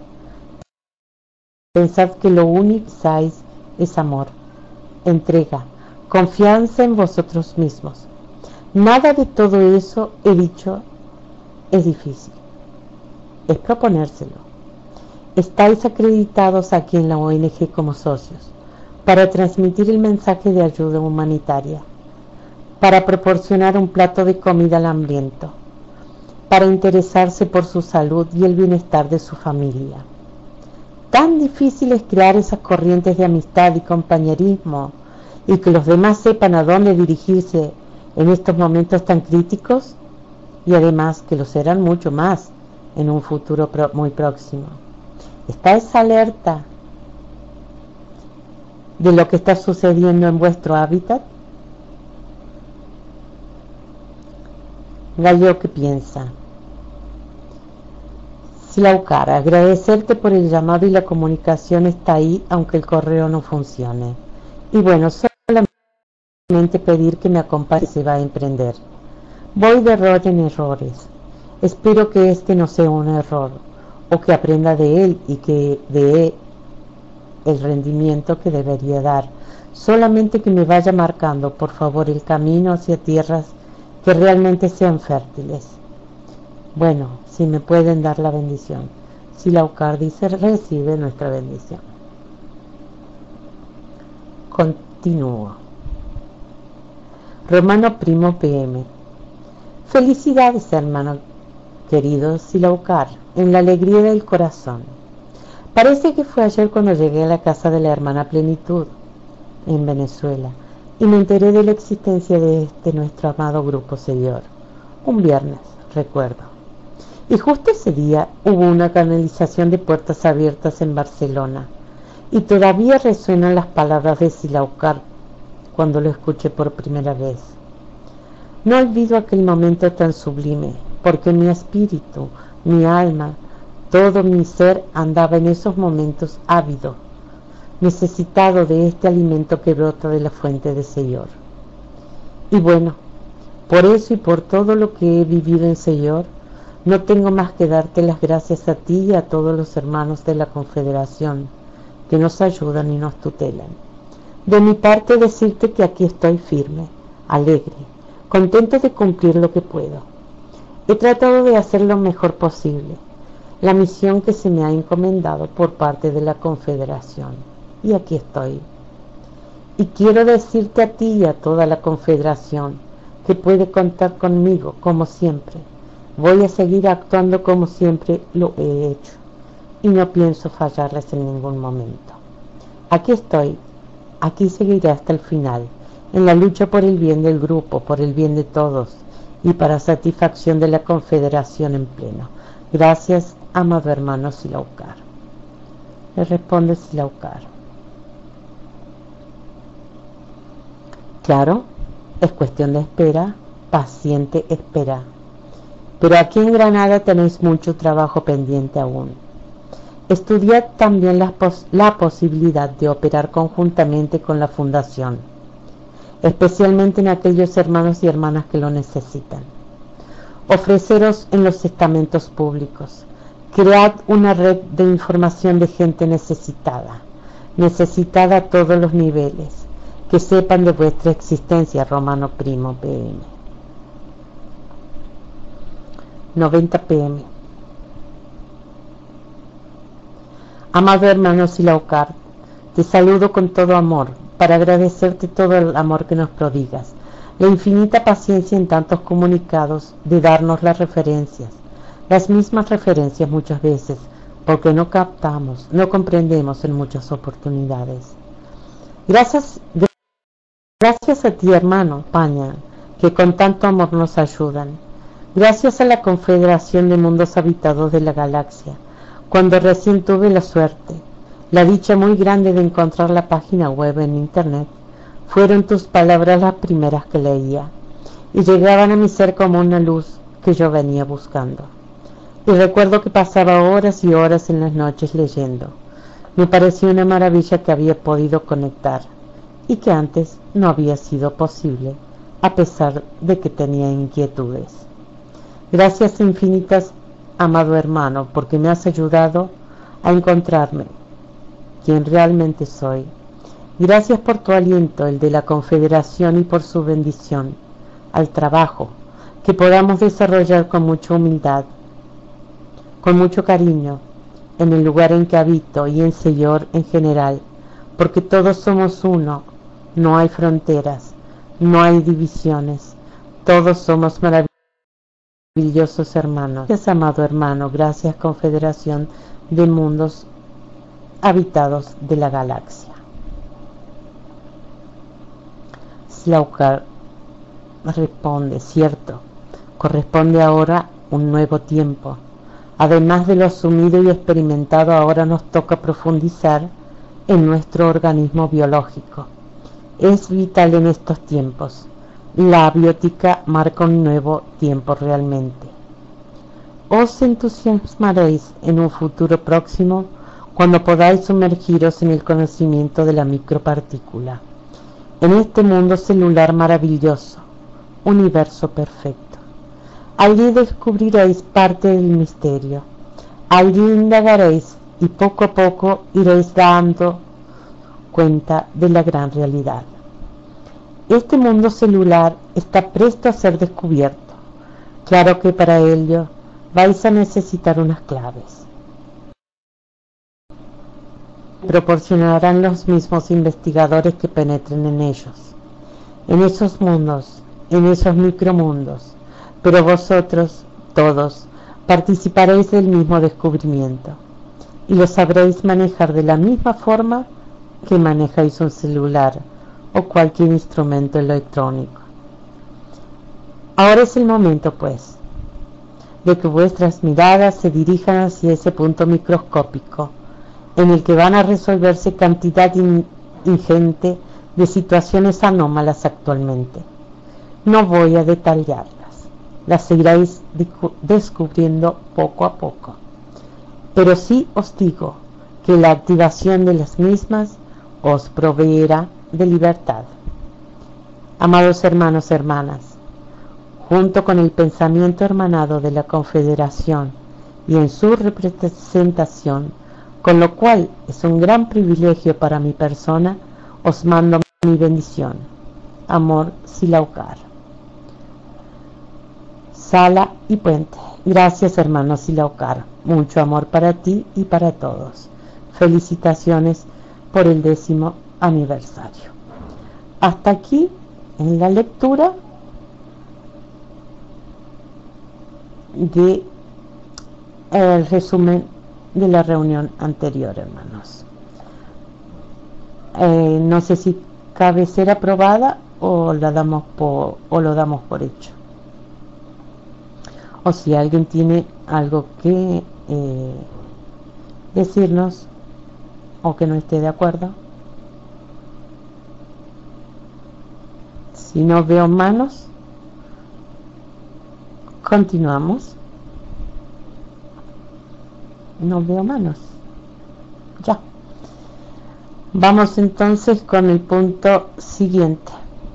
Pensad que lo único que pensáis es amor, entrega, confianza en vosotros mismos, Nada de todo eso he dicho es difícil, es proponérselo. Estáis acreditados aquí en la O N G como socios para transmitir el mensaje de ayuda humanitaria, para proporcionar un plato de comida al hambriento, para interesarse por su salud y el bienestar de su familia. Tan difícil es crear esas corrientes de amistad y compañerismo y que los demás sepan a dónde dirigirse en estos momentos tan críticos, y además que lo serán mucho más en un futuro pro- muy próximo. ¿Estáis alerta de lo que está sucediendo en vuestro hábitat? Gallo, ¿qué piensa? Silaucar, agradecerte por el llamado y la comunicación está ahí aunque el correo no funcione. Y bueno, solamente pedir que me acompañe se va a emprender. Voy de error en errores. Espero que este no sea un error, o que aprenda de él y que dé el rendimiento que debería dar. Solamente que me vaya marcando, por favor, el camino hacia tierras que realmente sean fértiles. Bueno, si me pueden dar la bendición. Silaucar dice, recibe nuestra bendición. Continúo. Romano Primo P M. Felicidades, hermano querido Silaucar, en la alegría del corazón. Parece que fue ayer cuando llegué a la casa de la hermana Plenitud, en Venezuela, y me enteré de la existencia de este nuestro amado grupo seguidor. Un viernes, recuerdo. Y justo ese día hubo una canalización de puertas abiertas en Barcelona, y todavía resuenan las palabras de Silaucar cuando lo escuché por primera vez. No olvido aquel momento tan sublime, porque mi espíritu, mi alma, todo mi ser andaba en esos momentos ávido, necesitado de este alimento que brota de la fuente de Señor. Y bueno, por eso y por todo lo que he vivido en Señor, no tengo más que darte las gracias a ti y a todos los hermanos de la Confederación que nos ayudan y nos tutelan. De mi parte decirte que aquí estoy firme, alegre, contento de cumplir lo que puedo. He tratado de hacer lo mejor posible, la misión que se me ha encomendado por parte de la Confederación, y aquí estoy. Y quiero decirte a ti y a toda la Confederación que puede contar conmigo como siempre. Voy a seguir actuando como siempre lo he hecho y no pienso fallarles en ningún momento. Aquí estoy, aquí seguiré hasta el final, en la lucha por el bien del grupo, por el bien de todos y para satisfacción de la Confederación en pleno. Gracias, amado hermano Silaucar. Le responde Silaucar. Claro, es cuestión de espera, paciente espera. Pero aquí en Granada tenéis mucho trabajo pendiente aún. Estudiad también la, pos la posibilidad de operar conjuntamente con la Fundación, especialmente en aquellos hermanos y hermanas que lo necesitan. Ofreceros en los estamentos públicos. Cread una red de información de gente necesitada, necesitada a todos los niveles, que sepan de vuestra existencia, Romano Primo P M. noventa P M. Amado hermano Silaucar, te saludo con todo amor, para agradecerte todo el amor que nos prodigas, la infinita paciencia en tantos comunicados de darnos las referencias, las mismas referencias muchas veces, porque no captamos, no comprendemos en muchas oportunidades. Gracias, gracias a ti, hermano Paña, que con tanto amor nos ayudan. Gracias a la Confederación de Mundos Habitados de la Galaxia, cuando recién tuve la suerte, la dicha muy grande de encontrar la página web en internet, fueron tus palabras las primeras que leía, y llegaban a mi ser como una luz que yo venía buscando. Y recuerdo que pasaba horas y horas en las noches leyendo. Me pareció una maravilla que había podido conectar, y que antes no había sido posible, a pesar de que tenía inquietudes. Gracias infinitas, amado hermano, porque me has ayudado a encontrarme, quien realmente soy. Gracias por tu aliento, el de la Confederación, y por su bendición. al trabajo, que podamos desarrollar con mucha humildad, con mucho cariño, en el lugar en que habito y en Señor en general, porque todos somos uno, no hay fronteras, no hay divisiones, todos somos maravillosos hermanos. Gracias, amado hermano, gracias, Confederación de Mundos Habitados de la Galaxia. Slaukar responde, cierto, corresponde ahora un nuevo tiempo. Además de lo asumido y experimentado, ahora nos toca profundizar en nuestro organismo biológico. Es vital en estos tiempos. La abiótica marca un nuevo tiempo realmente. Os entusiasmaréis en un futuro próximo cuando podáis sumergiros en el conocimiento de la micropartícula. En este mundo celular maravilloso, universo perfecto. Allí descubriréis parte del misterio. Allí indagaréis y poco a poco iréis dando cuenta de la gran realidad. Este mundo celular está presto a ser descubierto. Claro que para ello vais a necesitar unas claves. Proporcionarán los mismos investigadores que penetren en ellos, en esos mundos, en esos micromundos. Pero vosotros, todos, participaréis del mismo descubrimiento y lo sabréis manejar de la misma forma que manejáis un celular o cualquier instrumento electrónico. Ahora es el momento, pues, de que vuestras miradas se dirijan hacia ese punto microscópico en el que van a resolverse cantidad in- ingente de situaciones anómalas actualmente. No voy a detallarlas. Las seguiréis descubriendo poco a poco, pero sí os digo que la activación de las mismas os proveerá de libertad. Amados hermanos, hermanas, junto con el pensamiento hermanado de la Confederación y en su representación, con lo cual es un gran privilegio para mi persona, os mando mi bendición. Amor, Silaukar. Sala y Puente. Gracias, hermano Silaukar. Mucho amor para ti y para todos. Felicitaciones por el décimo aniversario. Hasta aquí en la lectura de el resumen de la reunión anterior, hermanos. Eh, no sé si cabe ser aprobada o la damos por o lo damos por hecho. O si alguien tiene algo que eh, decirnos o que no esté de acuerdo. Si no veo manos, continuamos. No veo manos. Ya. Vamos entonces con el punto siguiente.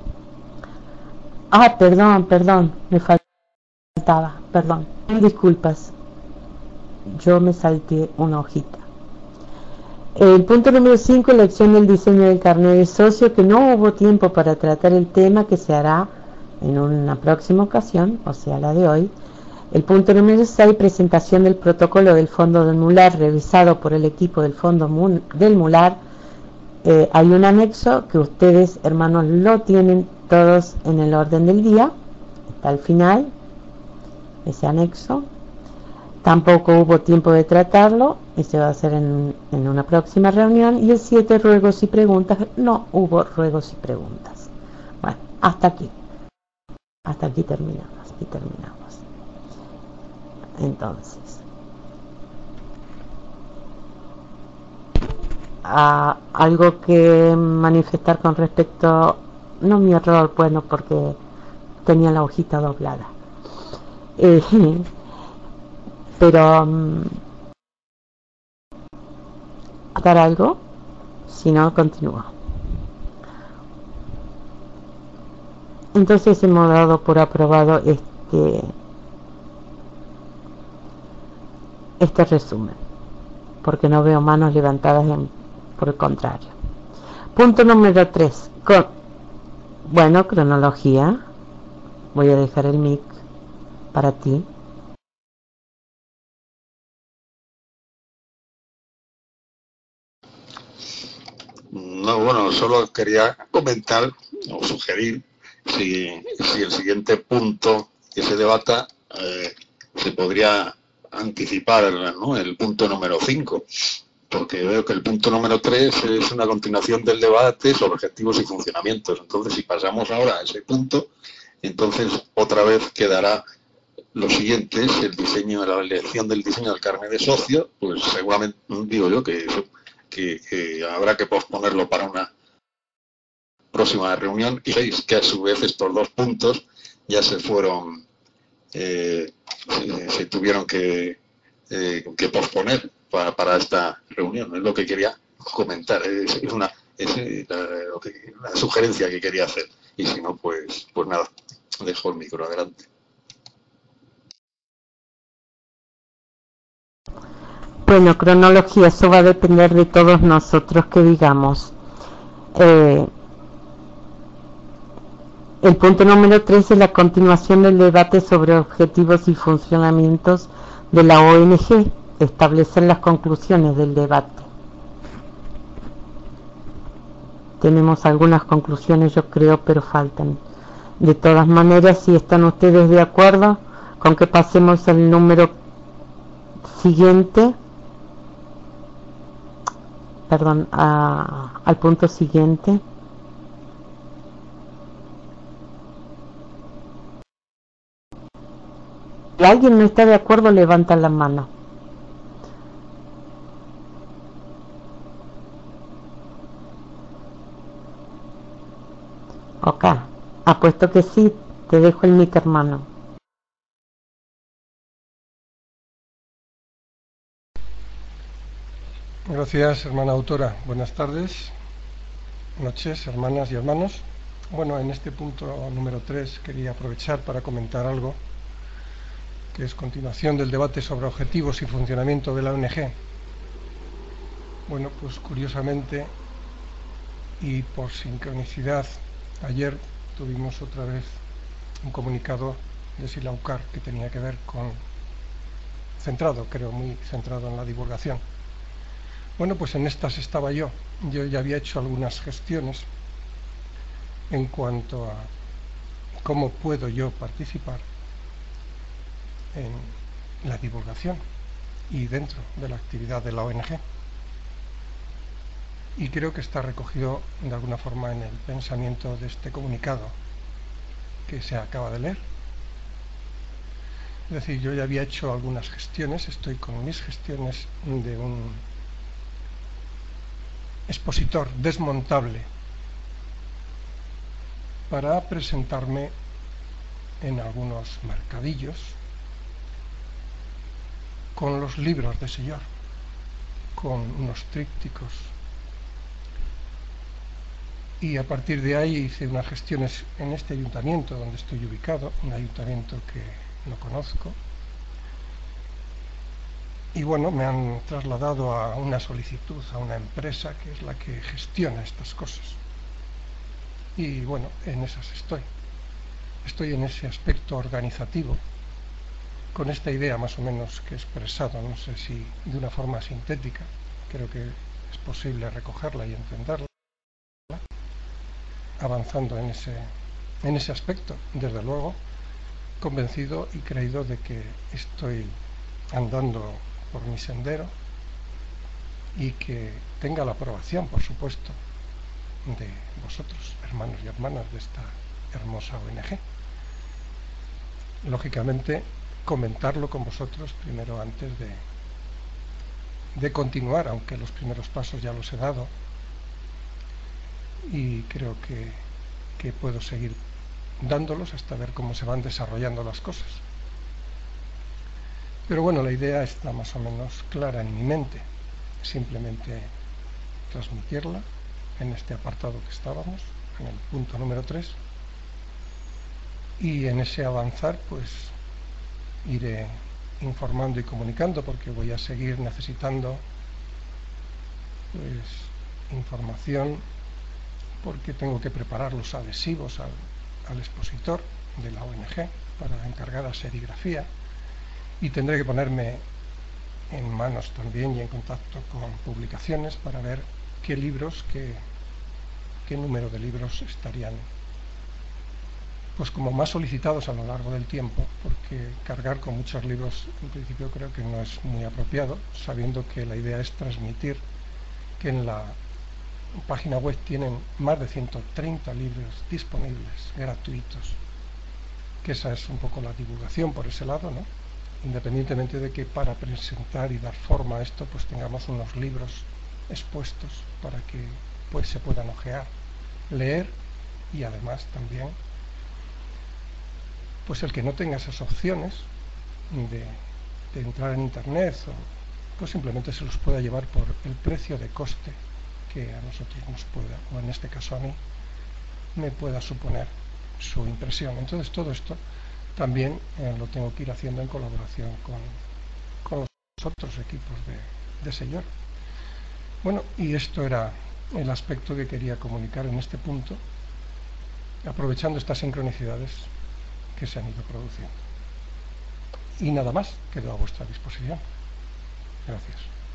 Ah, perdón, perdón, me faltaba, perdón. Disculpas. Yo me salté una hojita. El punto número cinco, elección del diseño del carnet de socio, que no hubo tiempo para tratar el tema, que se hará en una próxima ocasión, o sea, la de hoy. El punto número seis, presentación del protocolo del Fondo del Mular, revisado por el equipo del Fondo del Mular. Eh, hay un anexo que ustedes, hermanos, lo tienen todos en el orden del día. Está al final, ese anexo. Tampoco hubo tiempo de tratarlo, y se va a hacer en, en una próxima reunión. Y el siete, ruegos y preguntas, no hubo ruegos y preguntas. Bueno, hasta aquí. Hasta aquí terminamos, y terminamos. Entonces, a algo que manifestar con respecto, no mi error, bueno, porque tenía la hojita doblada. Eh, pero um, dar algo, si no, continúo. Entonces hemos dado por aprobado este este resumen, porque no veo manos levantadas, en, por el contrario. Punto número tres. Con, bueno, cronología. Voy a dejar el mic para ti. No, bueno, solo quería comentar o sugerir si, si el siguiente punto que se debata eh, se podría anticipar, ¿no?, el punto número cinco, porque veo que el punto número tres es una continuación del debate sobre objetivos y funcionamientos. Entonces, si pasamos ahora a ese punto, entonces otra vez quedará lo siguiente, es el diseño, la elección del diseño del carnet de socio. Pues seguramente, digo yo, que, que, que habrá que posponerlo para una próxima reunión, y veis que a su vez estos dos puntos ya se fueron, eh, se, se tuvieron que, eh, que posponer para, para esta reunión. Es lo que quería comentar, es, es una es la, lo que, la sugerencia que quería hacer, y si no, pues, pues nada, dejo el micro, adelante. Bueno, cronología, eso va a depender de todos nosotros que digamos. Eh, el punto número tres es la continuación del debate sobre objetivos y funcionamientos de la O N G. Establecer las conclusiones del debate. Tenemos algunas conclusiones, yo creo, pero faltan. De todas maneras, si están ustedes de acuerdo con que pasemos al número siguiente, perdón, a, al punto siguiente. Si alguien no está de acuerdo, levanta la mano. Ok, apuesto que sí, te dejo el mic, hermano. Gracias, hermana autora. Buenas tardes, noches, hermanas y hermanos. Bueno, en este punto número tres quería aprovechar para comentar algo que es continuación del debate sobre objetivos y funcionamiento de la O N G. Bueno, pues curiosamente y por sincronicidad, ayer tuvimos otra vez un comunicado de Silaucar que tenía que ver con, centrado, creo, muy centrado en la divulgación. Bueno, pues en estas estaba yo. Yo ya había hecho algunas gestiones en cuanto a cómo puedo yo participar en la divulgación y dentro de la actividad de la O N G. Y creo que está recogido de alguna forma en el pensamiento de este comunicado que se acaba de leer. Es decir, yo ya había hecho algunas gestiones, estoy con mis gestiones de un expositor desmontable para presentarme en algunos mercadillos con los libros de Sillor, con unos trípticos, y a partir de ahí hice unas gestiones en este ayuntamiento donde estoy ubicado, un ayuntamiento que no conozco, y bueno, me han trasladado a una solicitud a una empresa que es la que gestiona estas cosas, y bueno, en esas estoy estoy en ese aspecto organizativo, con esta idea más o menos que he expresado, no sé si de una forma sintética, creo que es posible recogerla y entenderla, avanzando en ese, en ese aspecto, desde luego, convencido y creído de que estoy andando por mi sendero y que tenga la aprobación, por supuesto, de vosotros, hermanos y hermanas de esta hermosa O N G. Lógicamente, comentarlo con vosotros primero antes de, de continuar, aunque los primeros pasos ya los he dado y creo que, que puedo seguir dándolos hasta ver cómo se van desarrollando las cosas. Pero bueno, la idea está más o menos clara en mi mente, simplemente transmitirla en este apartado que estábamos, en el punto número tres, y en ese avanzar pues iré informando y comunicando, porque voy a seguir necesitando pues información, porque tengo que preparar los adhesivos al, al expositor, de la O N G para encargar a serigrafía, y tendré que ponerme en manos también y en contacto con publicaciones para ver qué libros, qué, qué número de libros estarían pues como más solicitados a lo largo del tiempo, porque cargar con muchos libros en principio creo que no es muy apropiado, sabiendo que la idea es transmitir que en la página web tienen más de ciento treinta libros disponibles, gratuitos, que esa es un poco la divulgación por ese lado, ¿no? Independientemente de que para presentar y dar forma a esto pues tengamos unos libros expuestos para que pues se puedan ojear, leer, y además también pues el que no tenga esas opciones de, de entrar en internet o, pues simplemente se los pueda llevar por el precio de coste que a nosotros nos pueda, o en este caso a mí me pueda suponer su impresión. Entonces todo esto también eh, lo tengo que ir haciendo en colaboración con, con los otros equipos de, de Sellor. Bueno, y esto era el aspecto que quería comunicar en este punto, aprovechando estas sincronicidades que se han ido produciendo. Y nada más, quedo a vuestra disposición. Gracias.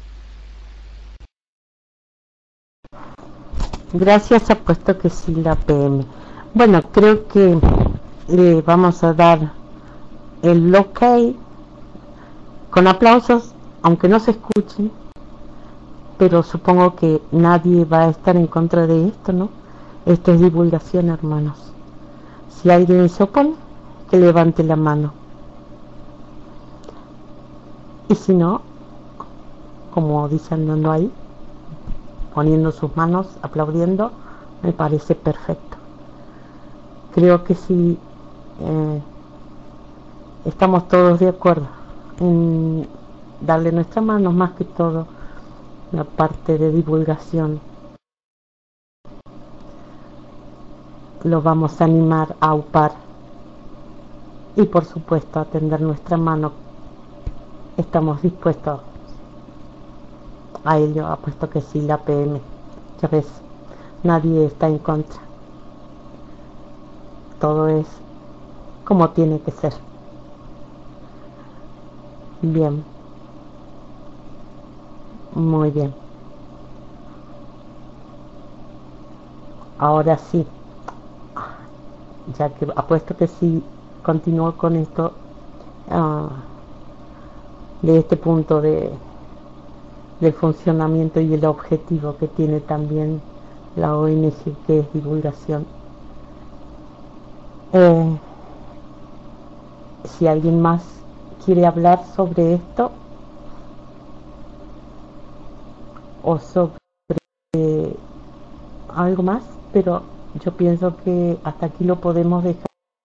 Gracias, apuesto que sí, la P M. Bueno, creo que le vamos a dar el ok con aplausos, aunque no se escuchen, pero supongo que nadie va a estar en contra de esto, ¿no? Esto es divulgación, hermanos. Si alguien se opone, que levante la mano. Y si no, como dicen, no ahí, poniendo sus manos, aplaudiendo, me parece perfecto. Creo que si eh, estamos todos de acuerdo en darle nuestra mano, más que todo la parte de divulgación, lo vamos a animar a upar y por supuesto a tender nuestra mano. Estamos dispuestos a ello, apuesto que sí, la P M. Ya ves, nadie está en contra. Todo es como tiene que ser. Bien. Muy bien. Ahora sí, ya que apuesto que sí, continúo con esto uh, de este punto de del funcionamiento y el objetivo que tiene también la O N G, que es divulgación. Eh, si alguien más quiere hablar sobre esto o sobre eh, algo más, pero yo pienso que hasta aquí lo podemos dejar,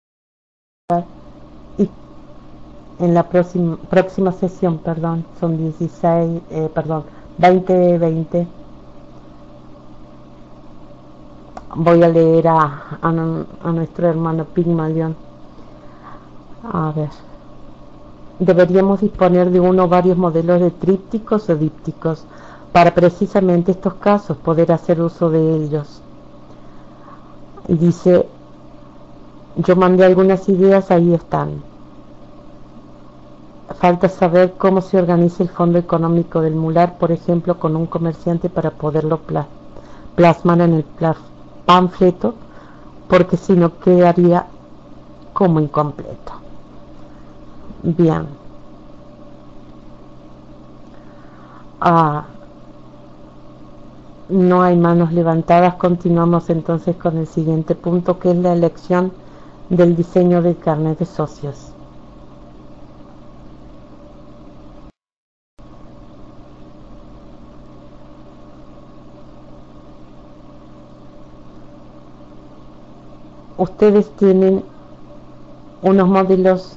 y en la próxima próxima sesión, perdón, son dieciséis, eh, perdón, veinte veinte, voy a leer a, a, a nuestro hermano Pigmalión. A ver, deberíamos disponer de uno o varios modelos de trípticos o dípticos para precisamente estos casos, poder hacer uso de ellos. Y dice, yo mandé algunas ideas, ahí están. Falta saber cómo se organiza el fondo económico del mular, por ejemplo, con un comerciante, para poderlo pla plasmar en el panfleto, porque si no quedaría como incompleto. Bien. Ah, no hay manos levantadas. Continuamos entonces con el siguiente punto, que es la elección del diseño del carnet de socios. Ustedes tienen unos modelos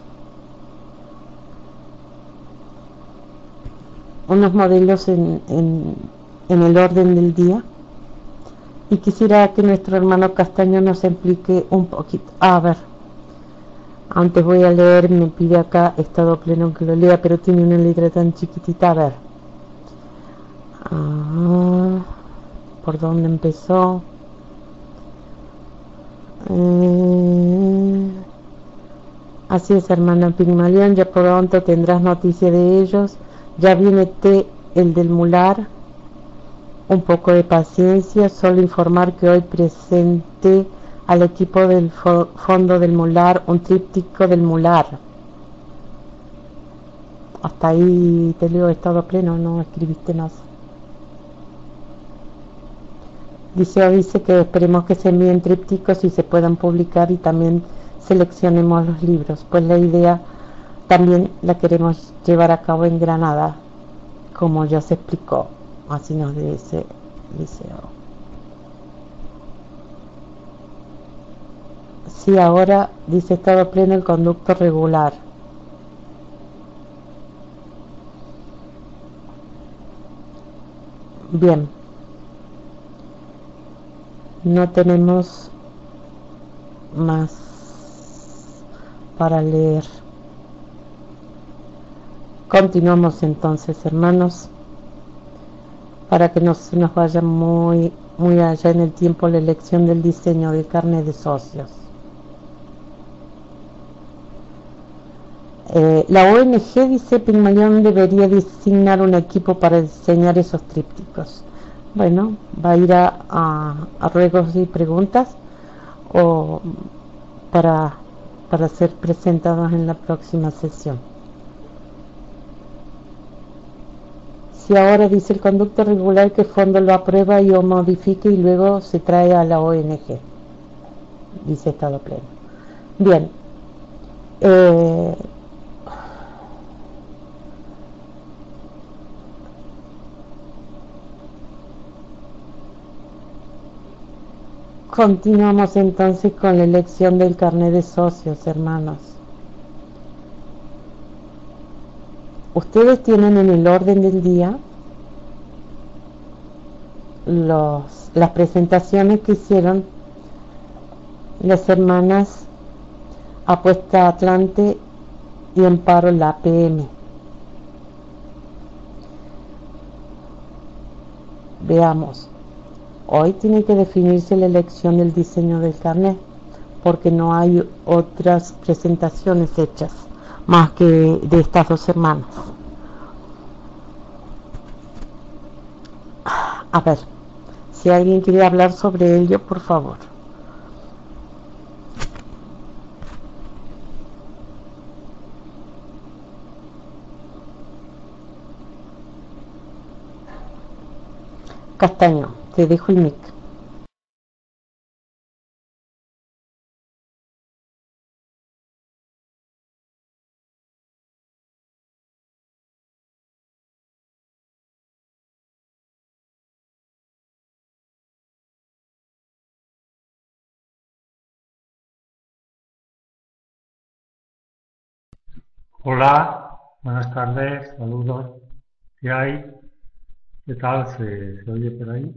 unos modelos en, en, en el orden del día, y quisiera que nuestro hermano Castaño nos explique un poquito. A ver, antes voy a leer, me pide acá Estado Pleno que lo lea, pero tiene una letra tan chiquitita. A ver, ah, ¿por dónde empezó? Eh, Así es, hermana Pigmalión, ya pronto tendrás noticia de ellos. Ya viene T, el del Mular. Un poco de paciencia, solo informar que hoy presenté al equipo del fo fondo del Mular un tríptico del Mular. Hasta ahí te leo estado pleno, no escribiste más. Dice, dice que esperemos que se envíen trípticos y se puedan publicar y también seleccionemos los libros, pues la idea también la queremos llevar a cabo en Granada, como ya se explicó. Así nos dice Liceo. Sí, ahora dice estado pleno el conducto regular. Bien. No tenemos más para leer. Continuamos entonces, hermanos, para que no se nos vaya muy, muy allá en el tiempo la elección del diseño del carnet de socios. Eh, la O N G dice Pigmalión debería designar un equipo para diseñar esos trípticos. Bueno, va a ir a, a, a ruegos y preguntas o para, para ser presentados en la próxima sesión. Si ahora dice el conducto regular que fondo lo aprueba y o modifique y luego se trae a la O N G, dice estado pleno. Bien, eh, continuamos entonces con la elección del carnet de socios, hermanos. Ustedes tienen en el orden del día los, las presentaciones que hicieron las hermanas Apuesta Atlante y Amparo la P M. Veamos. Hoy tiene que definirse la elección del diseño del carnet, porque no hay otras presentaciones hechas más que de estas dos hermanas. A ver, si alguien quiere hablar sobre ello, por favor. Castaño, te dejo el mic. Hola, buenas tardes, saludos. ¿Qué hay? ¿Qué tal? ¿Se, se oye por ahí?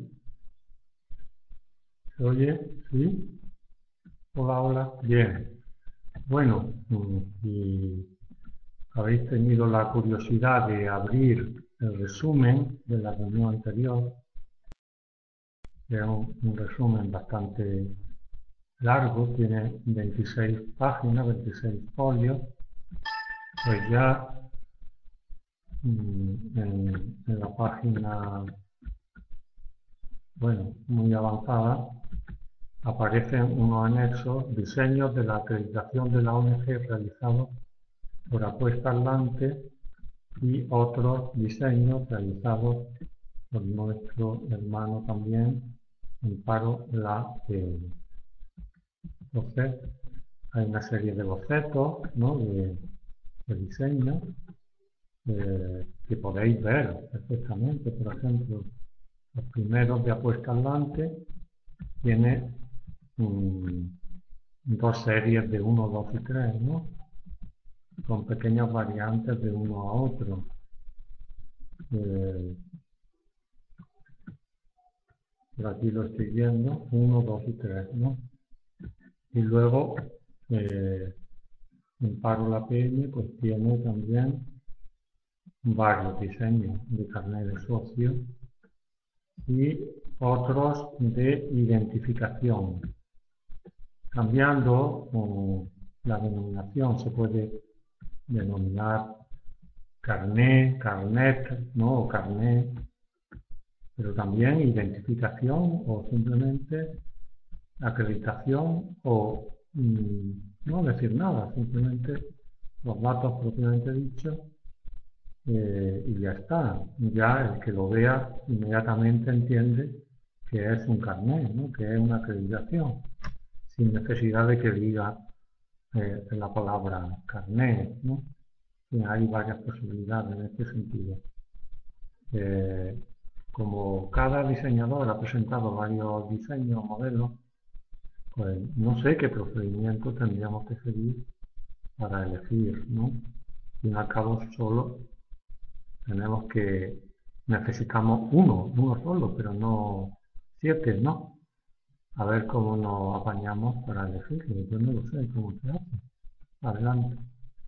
¿Se oye? ¿Sí? Hola, hola. Bien. Bueno, si habéis tenido la curiosidad de abrir el resumen de la reunión anterior, que es un, un resumen bastante largo, tiene veintiséis páginas, veintiséis folios, pues ya en, en la página, bueno, muy avanzada, aparecen unos anexos, diseños de la acreditación de la O N G realizados por Apuesta Atlante y otros diseños realizados por nuestro hermano también, Amparo la P M. Entonces, hay una serie de bocetos, ¿no?, de, de diseños eh, que podéis ver perfectamente. Por ejemplo, los primeros de Apuesta Atlante tiene um, dos series de uno, dos y tres, ¿no?, con pequeñas variantes de uno a otro. Eh, por aquí lo estoy viendo, uno, dos y tres, ¿no? Y luego, eh, Amparo la P M, pues tiene también varios diseños de carnet de socio y otros de identificación, cambiando um, la denominación. Se puede denominar carné, carnet, ¿no? O carné, pero también identificación o simplemente acreditación o mmm, no decir nada, simplemente los datos propiamente dichos eh, y ya está. Ya el que lo vea inmediatamente entiende que es un carnet, ¿no? Que es una acreditación, sin necesidad de que diga eh, la palabra carnet, ¿no? Y hay varias posibilidades en este sentido. Eh, como cada diseñador ha presentado varios diseños, modelos, pues no sé qué procedimiento tendríamos que seguir para elegir, ¿no? Y al cabo solo tenemos que, necesitamos uno, uno solo, pero no siete, ¿no? A ver cómo nos apañamos para elegirlo. Yo no lo sé cómo se hace. Adelante.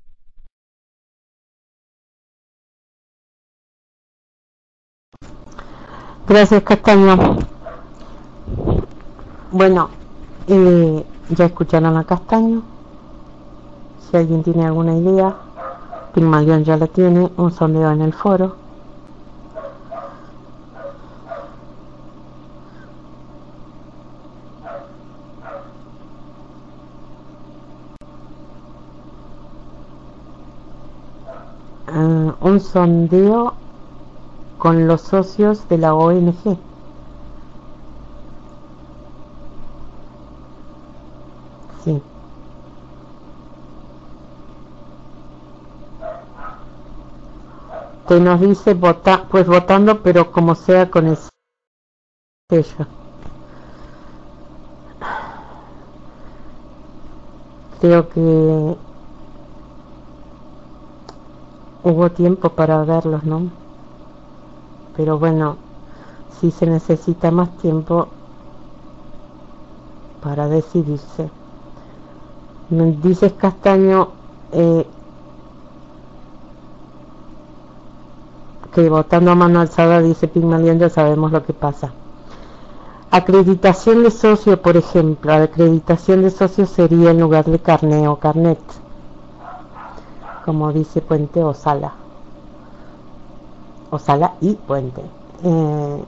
Gracias, Castaño. Bueno, eh, ya escucharon a Castaño. Si alguien tiene alguna idea, Pigmalión ya la tiene, un sondeo en el foro. Uh, un sondeo con los socios de la O N G. Sí. Que nos dice vota, pues votando, pero como sea con el sello. Creo que hubo tiempo para verlos, ¿no? Pero bueno, si se necesita más tiempo para decidirse. Me dices, Castaño, eh, que votando a mano alzada, dice Pigmalión, ya sabemos lo que pasa. Acreditación de socio, por ejemplo, la acreditación de socio sería en lugar de carné o carnet, como dice Puente o Sala. O Sala y Puente. Eh,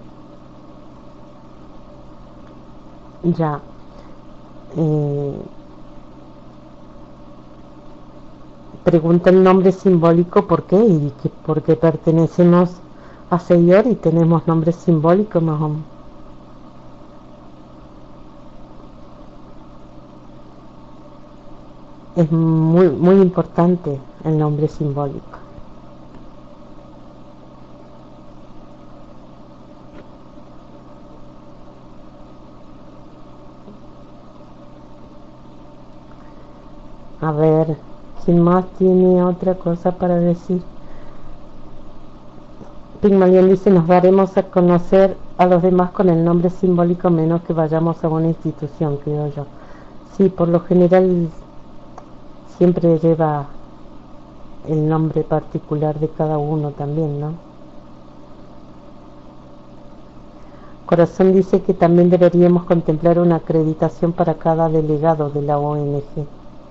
ya. Eh, pregunta el nombre simbólico, ¿por qué? Y que porque pertenecemos a Señor y tenemos nombre simbólico más o menos. Es muy, muy importante el nombre simbólico. A ver, ¿quién más tiene otra cosa para decir? Pigmalión dice, nos daremos a conocer a los demás con el nombre simbólico menos que vayamos a una institución, creo yo. Sí, por lo general siempre lleva el nombre particular de cada uno también, ¿no? Corazón dice que también deberíamos contemplar una acreditación para cada delegado de la O N G.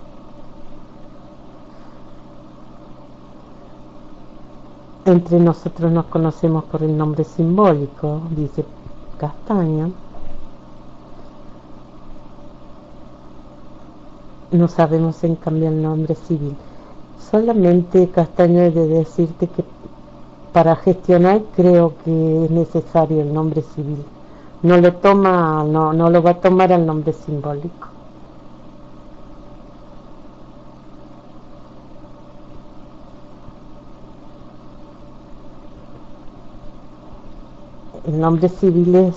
Entre nosotros nos conocemos por el nombre simbólico, dice Castaño. No sabemos en cambio el nombre civil. Solamente, Castaño, he de decirte que para gestionar creo que es necesario el nombre civil. No lo toma, no, no lo va a tomar el nombre simbólico. El nombre civil es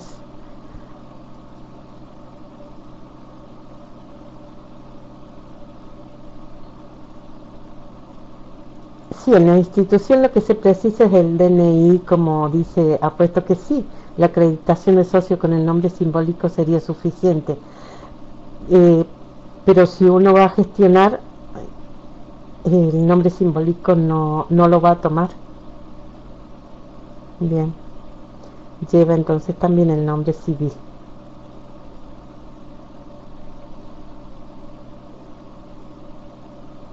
sí, en la institución lo que se precisa es el D N I, como dice, apuesto que sí, la acreditación de socio con el nombre simbólico sería suficiente. Eh, pero si uno va a gestionar, el nombre simbólico no, no lo va a tomar. Bien. Lleva entonces también el nombre civil.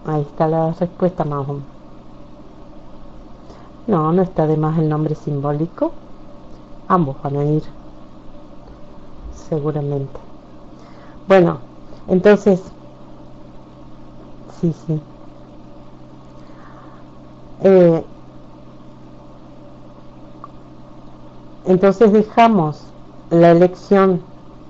ahí está la respuesta, Majo. No, no está de más el nombre simbólico. Ambos van a ir, seguramente. Bueno, entonces, sí, sí. Eh, entonces dejamos la elección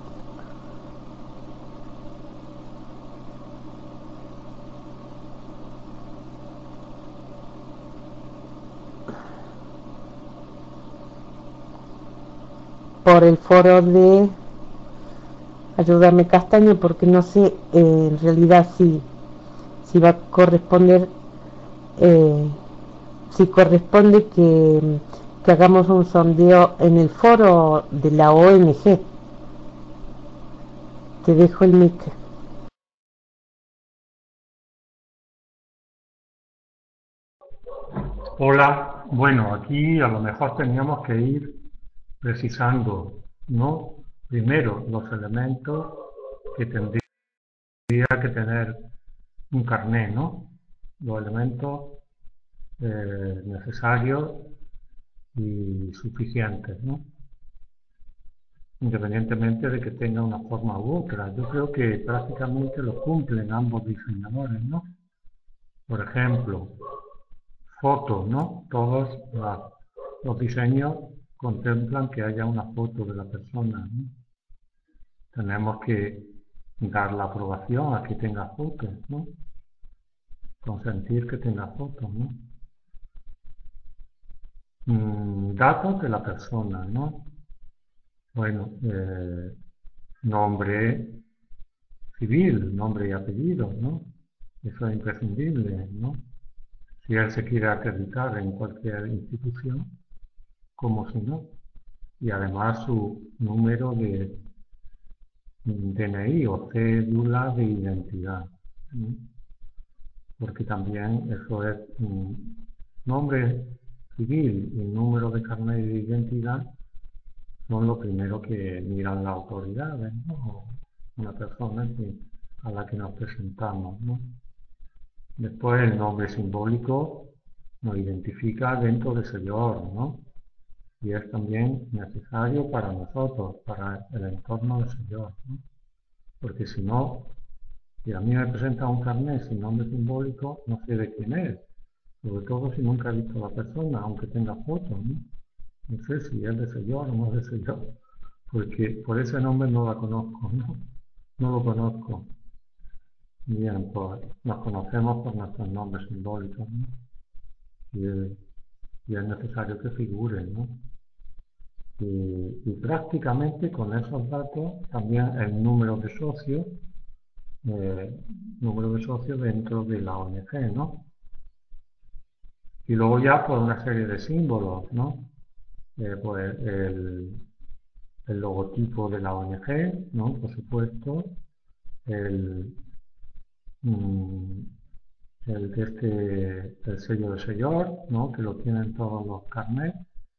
por el foro de Ayúdame Castaño, porque no sé eh, en realidad si, si va a corresponder, eh, si corresponde que, que hagamos un sondeo en el foro de la O N G. Te dejo el mic. Hola, bueno, aquí a lo mejor teníamos que ir precisando, ¿no? Primero, los elementos que tendría que tener un carnet, ¿no? Los elementos eh, necesarios y suficientes, ¿no? Independientemente de que tenga una forma u otra. Yo creo que prácticamente lo cumplen ambos diseñadores, ¿no? Por ejemplo, fotos, ¿no? Todos la, los diseños contemplan que haya una foto de la persona, ¿no? Tenemos que dar la aprobación a que tenga fotos, ¿no? Consentir que tenga fotos, ¿no? Mm, datos de la persona, ¿no? Bueno, eh, nombre civil, nombre y apellido, ¿no? Eso es imprescindible, ¿no? Si él se quiere acreditar en cualquier institución, como si no. Y además su número de D N I o cédula de identidad, ¿no? Porque también eso es un nombre civil y número de carnet de identidad son lo primero que miran las autoridades, ¿no? Una persona que, a la que nos presentamos, ¿no? Después el nombre simbólico nos identifica dentro de ese orden, ¿no? Y es también necesario para nosotros, para el entorno del Señor, ¿no? Porque si no, si a mí me presenta un carnet sin nombre simbólico, no sé de quién es, sobre todo si nunca he visto a la persona, aunque tenga fotos, ¿no? No sé si es de Señor o no es de Señor, porque por ese nombre no la conozco, ¿no? No lo conozco. Bien, pues nos conocemos por nuestros nombres simbólicos, ¿no? Y, es, y es necesario que figuren, ¿no? Y, y prácticamente con esos datos también el número de socios, eh, número de socios dentro de la O N G, ¿no? Y luego ya por una serie de símbolos, ¿no? Eh, pues el, el logotipo de la O N G, ¿no? Por supuesto, el, mm, el, de este, el sello de Señor, ¿no? Que lo tienen todos los carnets,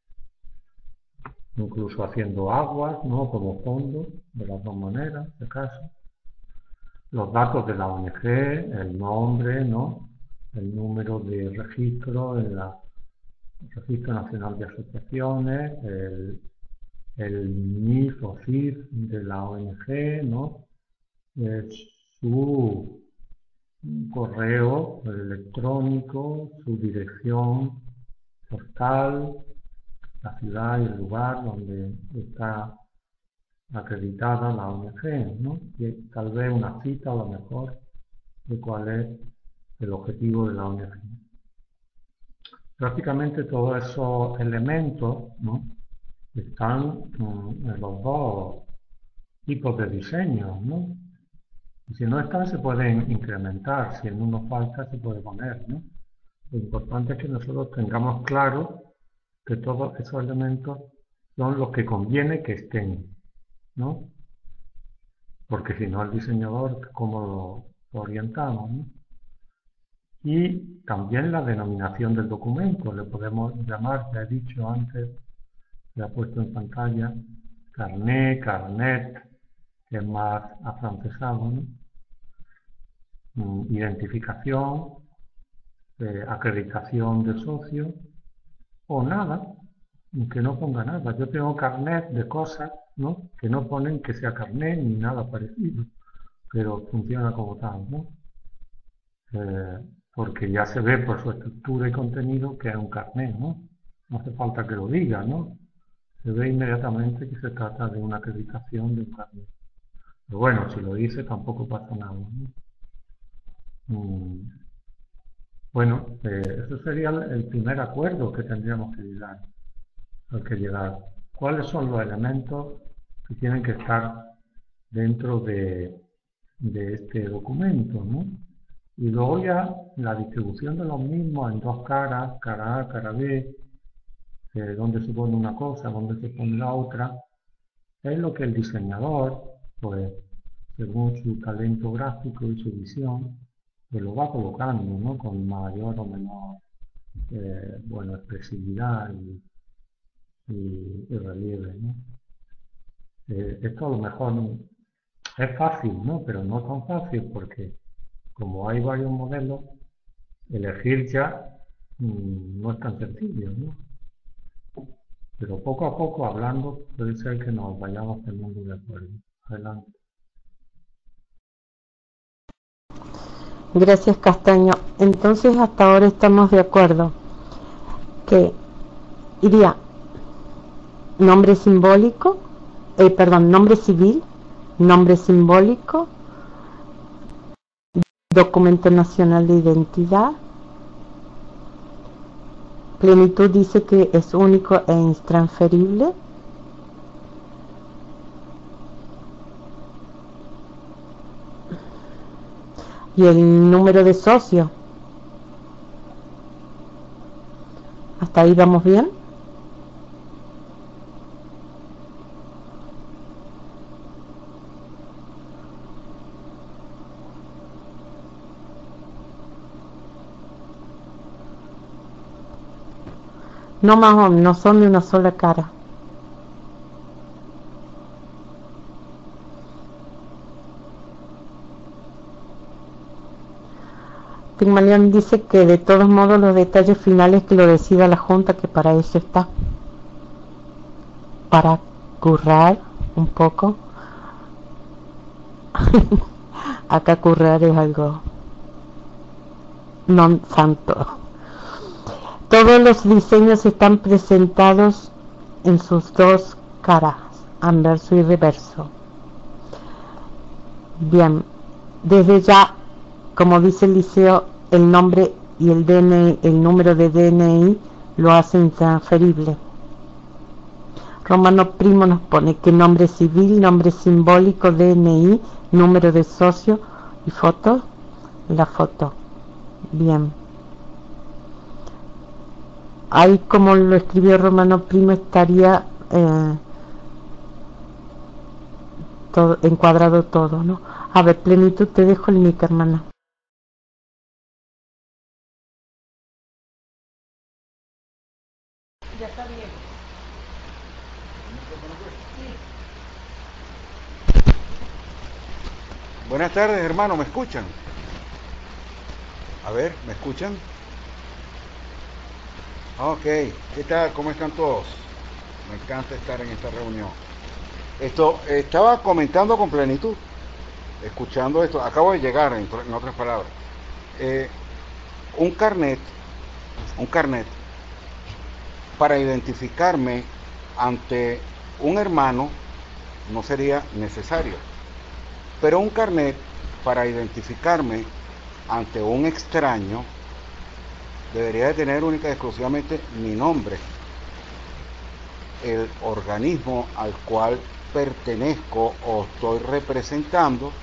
incluso haciendo aguas, ¿no? Como fondo, de las dos maneras, de caso. Los datos de la O N G, el nombre, ¿no? El número de registro en la el Registro Nacional de Asociaciones, el, el N I F o C I F de la O N G, ¿no? Eh, su correo electrónico, su dirección postal, la ciudad y el lugar donde está acreditada la O N G, ¿no? Y tal vez una cita a lo mejor de cuál es el objetivo de la O N G. Prácticamente todos esos elementos, ¿no? Están mm, en los dos tipos de diseños, ¿no? Y si no están, se pueden incrementar. Si en uno falta, se puede poner, ¿no? Lo importante es que nosotros tengamos claro que todos esos elementos son los que conviene que estén, ¿no? Porque si no, el diseñador, ¿cómo lo, lo orientamos, ¿no? Y también la denominación del documento. Le podemos llamar, ya he dicho antes, le he puesto en pantalla, carnet, carnet, que es más afrancesado, ¿no? mm, identificación, eh, acreditación de socio, o nada, que no ponga nada. Yo tengo carnet de cosas, ¿no?, que no ponen que sea carnet ni nada parecido, pero funciona como tal, ¿no? Eh, porque ya se ve por su estructura y contenido que es un carnet, ¿no? No hace falta que lo diga, ¿no? Se ve inmediatamente que se trata de una acreditación de un carnet. Pero bueno, si lo dice tampoco pasa nada, ¿no? Mm, bueno, eh, eso sería el el primer acuerdo que tendríamos que llegar, al que llegar. ¿Cuáles son los elementos que tienen que estar dentro de, de este documento, ¿no? Y luego ya la distribución de los mismos en dos caras, cara A, cara B, eh, dónde se pone una cosa, dónde se pone la otra, es lo que el diseñador, pues, según su talento gráfico y su visión, pues lo va colocando, ¿no?, con mayor o menor, eh, bueno, expresividad y, y- y relieve, ¿no? Eh, esto a lo mejor no- es fácil, ¿no?, pero no tan fácil porque como hay varios modelos, elegir ya mm, no es tan sencillo, ¿no? Pero poco a poco, hablando, puede ser que nos vayamos poniendo de acuerdo. Adelante. Gracias, Castaño. Entonces, hasta ahora estamos de acuerdo que iría nombre simbólico, eh, perdón, nombre civil, nombre simbólico, documento nacional de identidad. Plenitud dice que es único e intransferible. Y el número de socio. ¿Hasta ahí vamos bien? No más, no son de una sola cara. Pigmalión dice que de todos modos los detalles finales que lo decida la Junta, que para eso está, para currar un poco. Acá currar es algo non santo. Todos los diseños están presentados en sus dos caras, anverso y reverso. Bien, desde ya, como dice el liceo, el nombre y el D N I, el número de D N I lo hace intransferible. Romano Primo nos pone que nombre civil, nombre simbólico, D N I, número de socio y foto. La foto. Bien. Ahí, como lo escribió Romano Primo, estaría eh, todo, encuadrado todo, ¿no? A ver, Plenitud, te dejo el mic, hermana. Ya está bien. Buenas tardes, hermano, ¿me escuchan? A ver, ¿me escuchan? Ok, ¿qué tal? ¿Cómo están todos? Me encanta estar en esta reunión. Esto, eh, estaba comentando con Plenitud, escuchando esto, acabo de llegar, en, en otras palabras. Eh, un carnet, un carnet, para identificarme ante un hermano no sería necesario. Pero un carnet para identificarme ante un extraño debería de tener única y exclusivamente mi nombre, el organismo al cual pertenezco o estoy representando,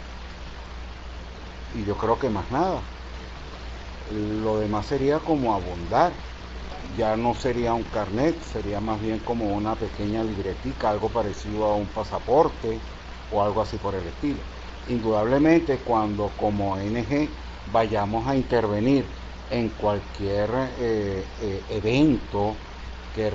y yo creo que más nada. Lo demás sería como abundar. Ya no sería un carnet, sería más bien como una pequeña libretica, algo parecido a un pasaporte o algo así por el estilo. Indudablemente, cuando como O N G vayamos a intervenir en cualquier eh, eh, evento que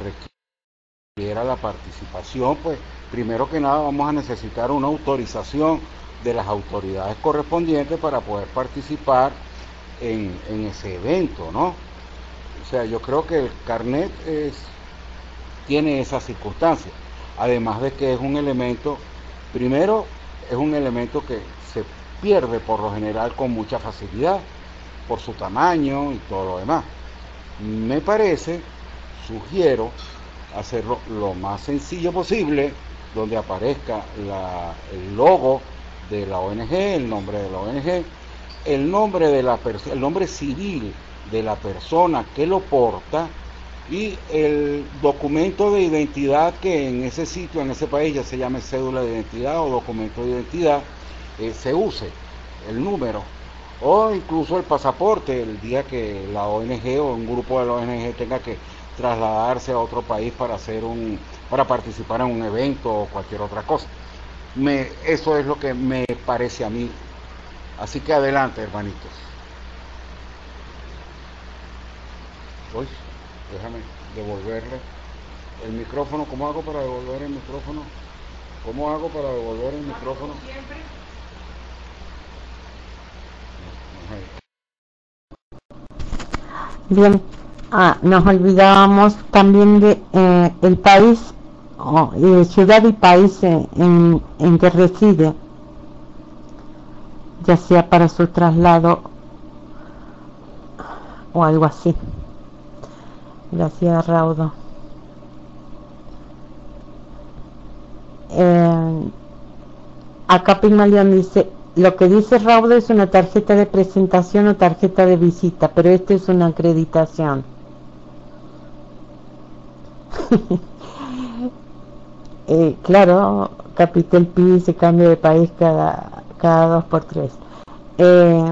requiera la participación, pues primero que nada vamos a necesitar una autorización de las autoridades correspondientes para poder participar en, en ese evento, ¿no? O sea, yo creo que el carnet es, tiene esa circunstancia, además de que es un elemento, primero, es un elemento que se pierde por lo general con mucha facilidad, por su tamaño y todo lo demás. Me parece, sugiero, hacerlo lo más sencillo posible, donde aparezca la, el logo de la O N G, el nombre de la O N G, el nombre de la persona, el nombre civil de la persona que lo porta y el documento de identidad que en ese sitio, en ese país, ya se llame cédula de identidad o documento de identidad, eh, se use el número, o incluso el pasaporte el día que la O N G o un grupo de la O N G tenga que trasladarse a otro país para hacer un para participar en un evento o cualquier otra cosa. Me, eso es lo que me parece a mí. Así que adelante, hermanitos. Uy, déjame devolverle el micrófono. ¿Cómo hago para devolver el micrófono? ¿Cómo hago para devolver el micrófono? Bien, ah, nos olvidábamos también de eh, el país, oh, eh, ciudad y país eh, en, en que reside, ya sea para su traslado o algo así. Gracias, Raudo. Eh, acá Pigmalión dice, lo que dice Raudo es una tarjeta de presentación o tarjeta de visita, pero esto es una acreditación. eh, claro, Capital Pi se cambia de país cada, cada dos por tres. Eh,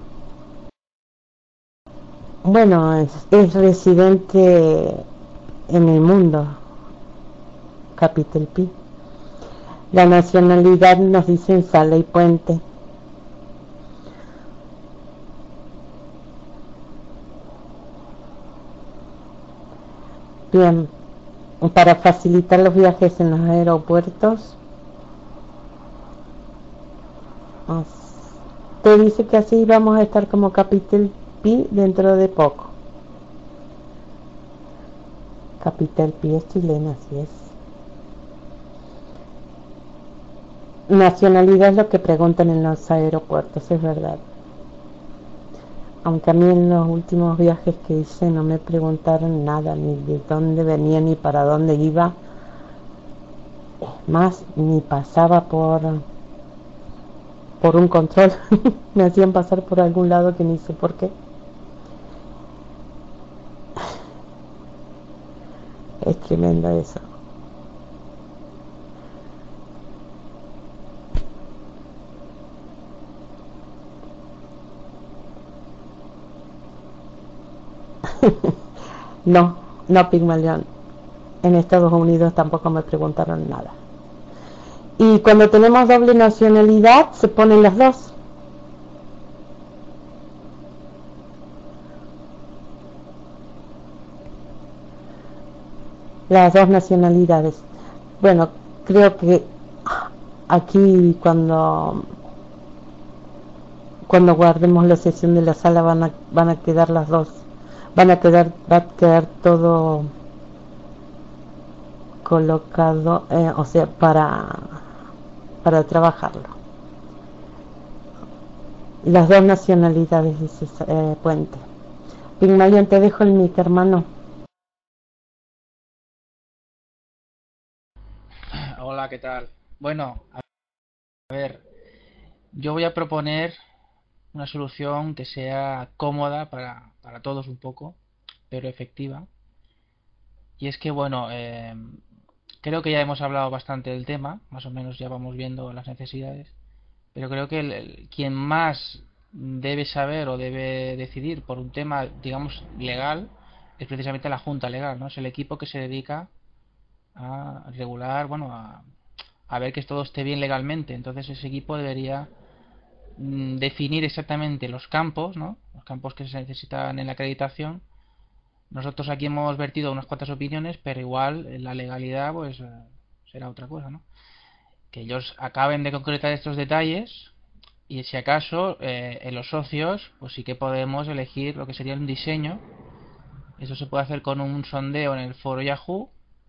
bueno, es, es residente en el mundo, Capital Pi. La nacionalidad nos dicen Sala y Puente. Bien, para facilitar los viajes en los aeropuertos, te dice que así vamos a estar como Capital Pi dentro de poco. Capital Pi es chilena, así es. Nacionalidad es lo que preguntan en los aeropuertos, es verdad. Aunque a mí en los últimos viajes que hice no me preguntaron nada, ni de dónde venía, ni para dónde iba. Más, ni pasaba por por un control. Me hacían pasar por algún lado que ni sé por qué. Es tremendo eso. No, no, Pigmalión. En Estados Unidos tampoco me preguntaron nada. Y cuando tenemos doble nacionalidad, se ponen las dos. Las dos nacionalidades. Bueno, creo que aquí cuando cuando guardemos la sesión de la sala van a van a quedar las dos. Van a quedar va a quedar todo colocado, eh, o sea, para para trabajarlo. Las dos nacionalidades, dice eh, Puente. Pigmalión, te dejo el mic, hermano. Hola, ¿qué tal? Bueno, a ver, yo voy a proponer una solución que sea cómoda para, para todos un poco, pero efectiva. Y es que, bueno, eh, creo que ya hemos hablado bastante del tema, más o menos ya vamos viendo las necesidades, pero creo que el, el- quien más debe saber o debe decidir por un tema, digamos, legal, es precisamente la Junta Legal, ¿no? Es el equipo que se dedica a regular, bueno, a, a ver que todo esté bien legalmente. Entonces ese equipo debería mm, definir exactamente los campos, ¿no? Los campos que se necesitan en la acreditación. Nosotros aquí hemos vertido unas cuantas opiniones, pero igual en la legalidad pues eh, será otra cosa, ¿no? que ellos acaben de concretar estos detalles y si acaso eh, en los socios pues sí que podemos elegir lo que sería un diseño. Eso se puede hacer con un sondeo en el foro Yahoo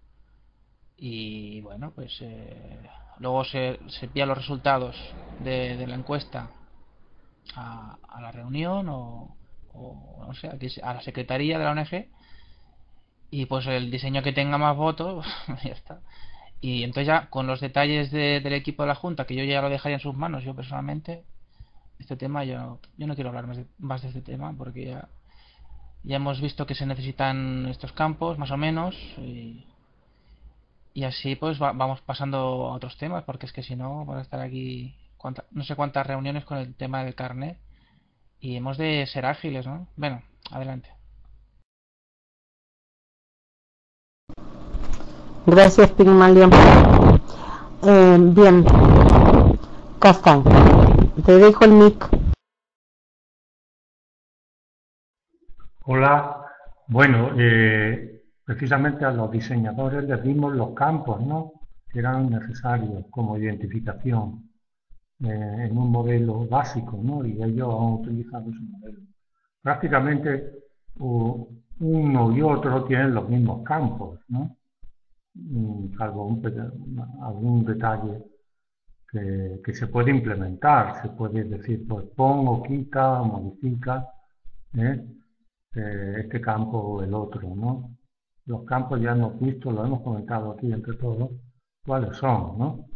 y bueno, pues eh, luego se, se envían los resultados de, de la encuesta a, a la reunión o, o no sé, aquí a la secretaría de la O N G y pues el diseño que tenga más votos ya está. Y entonces ya con los detalles de, del equipo de la Junta, que yo ya lo dejaría en sus manos, yo personalmente, este tema yo, yo no quiero hablar más de, más de este tema porque ya, ya hemos visto que se necesitan estos campos más o menos y, y así pues va, vamos pasando a otros temas porque es que si no vamos a estar aquí cuánta, no sé cuántas reuniones con el tema del carnet y hemos de ser ágiles, ¿no? Bueno, adelante. Gracias, Pigmalion. Eh, bien, Castán, te dejo el mic. Hola, bueno, eh, precisamente a los diseñadores les dimos los campos, ¿no?, que eran necesarios como identificación eh, en un modelo básico, ¿no?, y ellos han utilizado ese modelo. Prácticamente uh, uno y otro tienen los mismos campos, ¿no?, mm, salvo un, algún detalle que, que se puede implementar, se puede decir, pues pon o quita o modifica, ¿eh? este campo o el otro, ¿no? Los campos ya hemos visto, lo hemos comentado aquí entre todos, cuáles son, ¿no?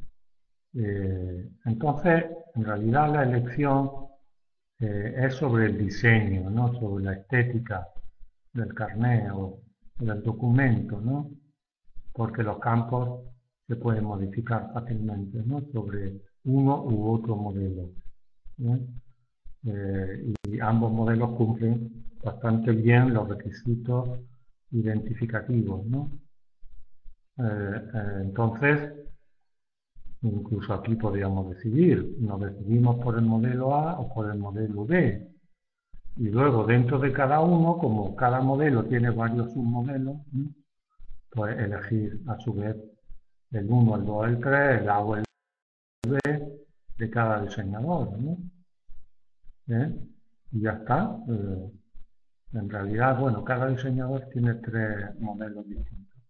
Eh, entonces, en realidad la elección eh, es sobre el diseño, ¿no?, sobre la estética del carnet o del documento, ¿no?, porque los campos se pueden modificar fácilmente, ¿no?, sobre uno u otro modelo, ¿no? Eh, y ambos modelos cumplen bastante bien los requisitos identificativos, ¿no? Eh, eh, entonces, incluso aquí podríamos decidir, nos decidimos por el modelo A o por el modelo B. Y luego dentro de cada uno, como cada modelo tiene varios submodelos, ¿no?, pues elegir a su vez el uno, el dos, el tres, el A o el B de cada diseñador, ¿no? ¿Eh? Y ya está. Eh, en realidad, bueno, cada diseñador tiene tres modelos distintos.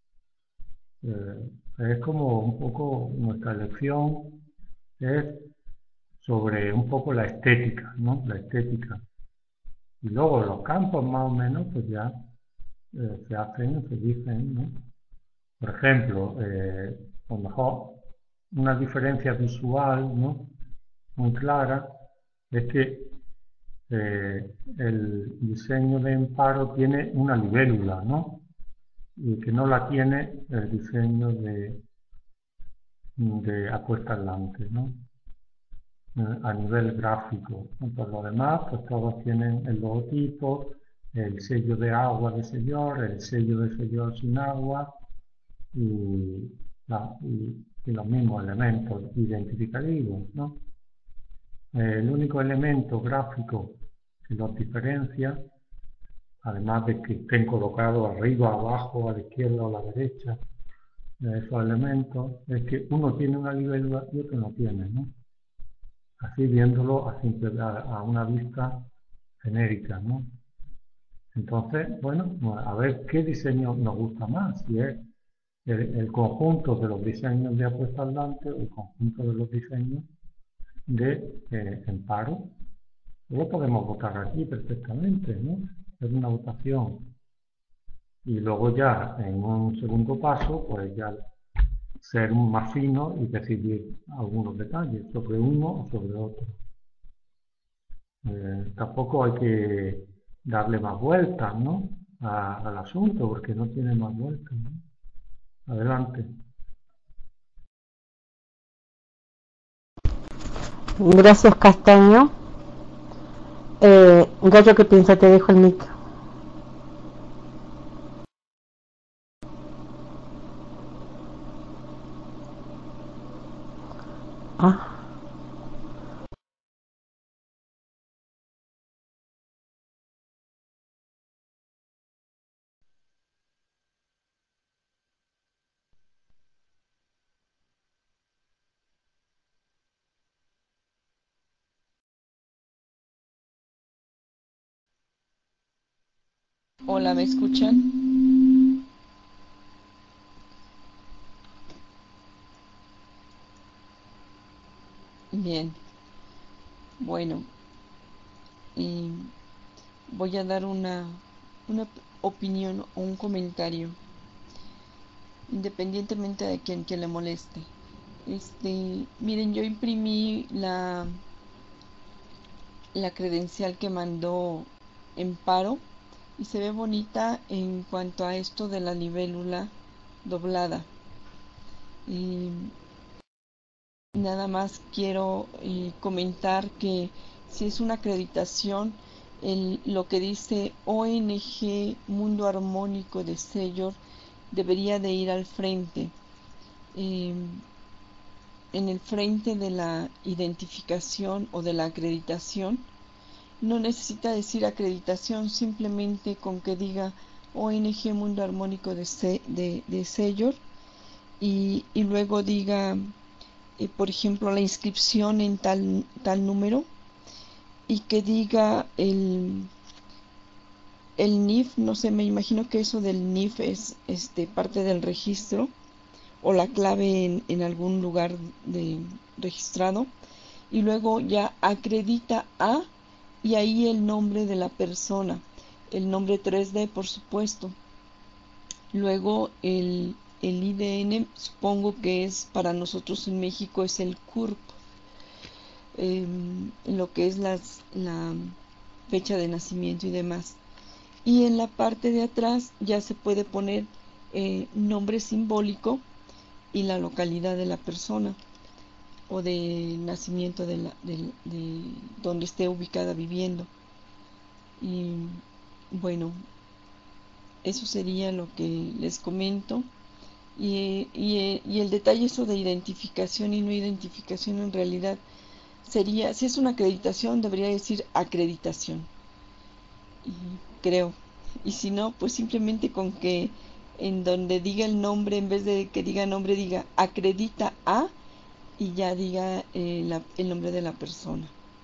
Eh, es como un poco nuestra elección es sobre un poco la estética, ¿no? La estética. Y luego los campos más o menos pues ya eh, se hacen, se dicen, ¿no? Por ejemplo, eh, a lo mejor una diferencia visual, ¿no?, muy clara es que eh, el diseño de Emparo tiene una libélula, ¿no?, y que no la tiene el diseño de, de Apuesta Adelante, ¿no?, a nivel gráfico. Por lo demás, pues todos tienen el logotipo, el sello de agua de Sellor, el sello de Sellor sin agua y, la, y, y los mismos elementos identificativos, ¿no? El único elemento gráfico que los diferencia, además de que estén colocados arriba, abajo, a la izquierda o a la derecha, de esos elementos, es que uno tiene una libélula y otro no tiene, ¿no? Así viéndolo a, simple, a, a una vista genérica, ¿no? Entonces, bueno, a ver qué diseño nos gusta más, si es el, el conjunto de los diseños de Apuesta Adelante o el conjunto de los diseños de eh, Emparo. Lo podemos votar aquí perfectamente, ¿no? Es una votación. Y luego ya, en un segundo paso, pues ya ser más fino y decidir algunos detalles sobre uno o sobre otro. Eh, tampoco hay que darle más vueltas, ¿no?, a, al asunto, porque no tiene más vueltas, ¿no? Adelante. Gracias, Castaño. Eh, Gallo, ¿qué piensa? Te dejo el mic. Ah. Hola, ¿me escuchan? Bien, bueno, y voy a dar una, una opinión o un comentario, independientemente de quien, que le moleste. Este, miren, yo imprimí la, la credencial que mandó Emparo y se ve bonita en cuanto a esto de la libélula doblada. Y nada más quiero eh, comentar que si es una acreditación, el, lo que dice O N G Mundo Armónico de Sellor debería de ir al frente. Eh, en el frente de la identificación o de la acreditación. No necesita decir acreditación, simplemente con que diga O N G Mundo Armónico de, Se, de, de Sellor y, y luego diga, eh, por ejemplo, la inscripción en tal, tal número y que diga el, el N I F, no sé, me imagino que eso del N I F es este, parte del registro o la clave en, en algún lugar de registrado y luego ya acredita a y ahí el nombre de la persona, el nombre tres D por supuesto, luego el, el I D N supongo que es para nosotros en México es el C U R P, eh, lo que es las, la fecha de nacimiento y demás, y en la parte de atrás ya se puede poner eh, nombre simbólico y la localidad de la persona o de nacimiento de, la, de, de donde esté ubicada viviendo. Y bueno, eso sería lo que les comento. Y, y, y el detalle eso de identificación y no identificación en realidad sería, si es una acreditación, debería decir acreditación. Y creo. Y si no, pues simplemente con que en donde diga el nombre, en vez de que diga nombre, diga acredita a y ya diga eh, la, el nombre de la persona.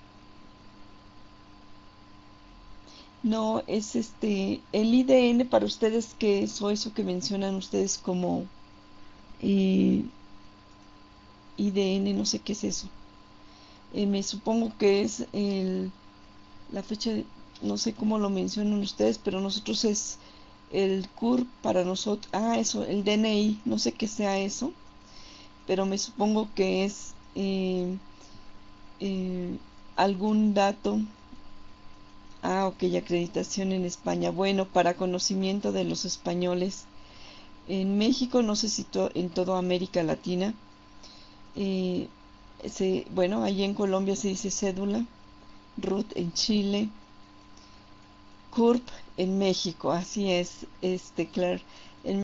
No, es este, el I D N para ustedes, que es o eso que mencionan ustedes como eh, I D N, no sé qué es eso. Eh, me supongo que es el, la fecha, de, no sé cómo lo mencionan ustedes, pero nosotros es el C U R P para nosotros. Ah, eso, el D N I, no sé qué sea eso, pero me supongo que es eh, eh, algún dato. Ah, ok, acreditación en España. Bueno, para conocimiento de los españoles. En México, no sé si to en toda América Latina, eh, se, bueno, allí en Colombia se dice cédula, R U T en Chile, C U R P en México, así es, este, Claire. En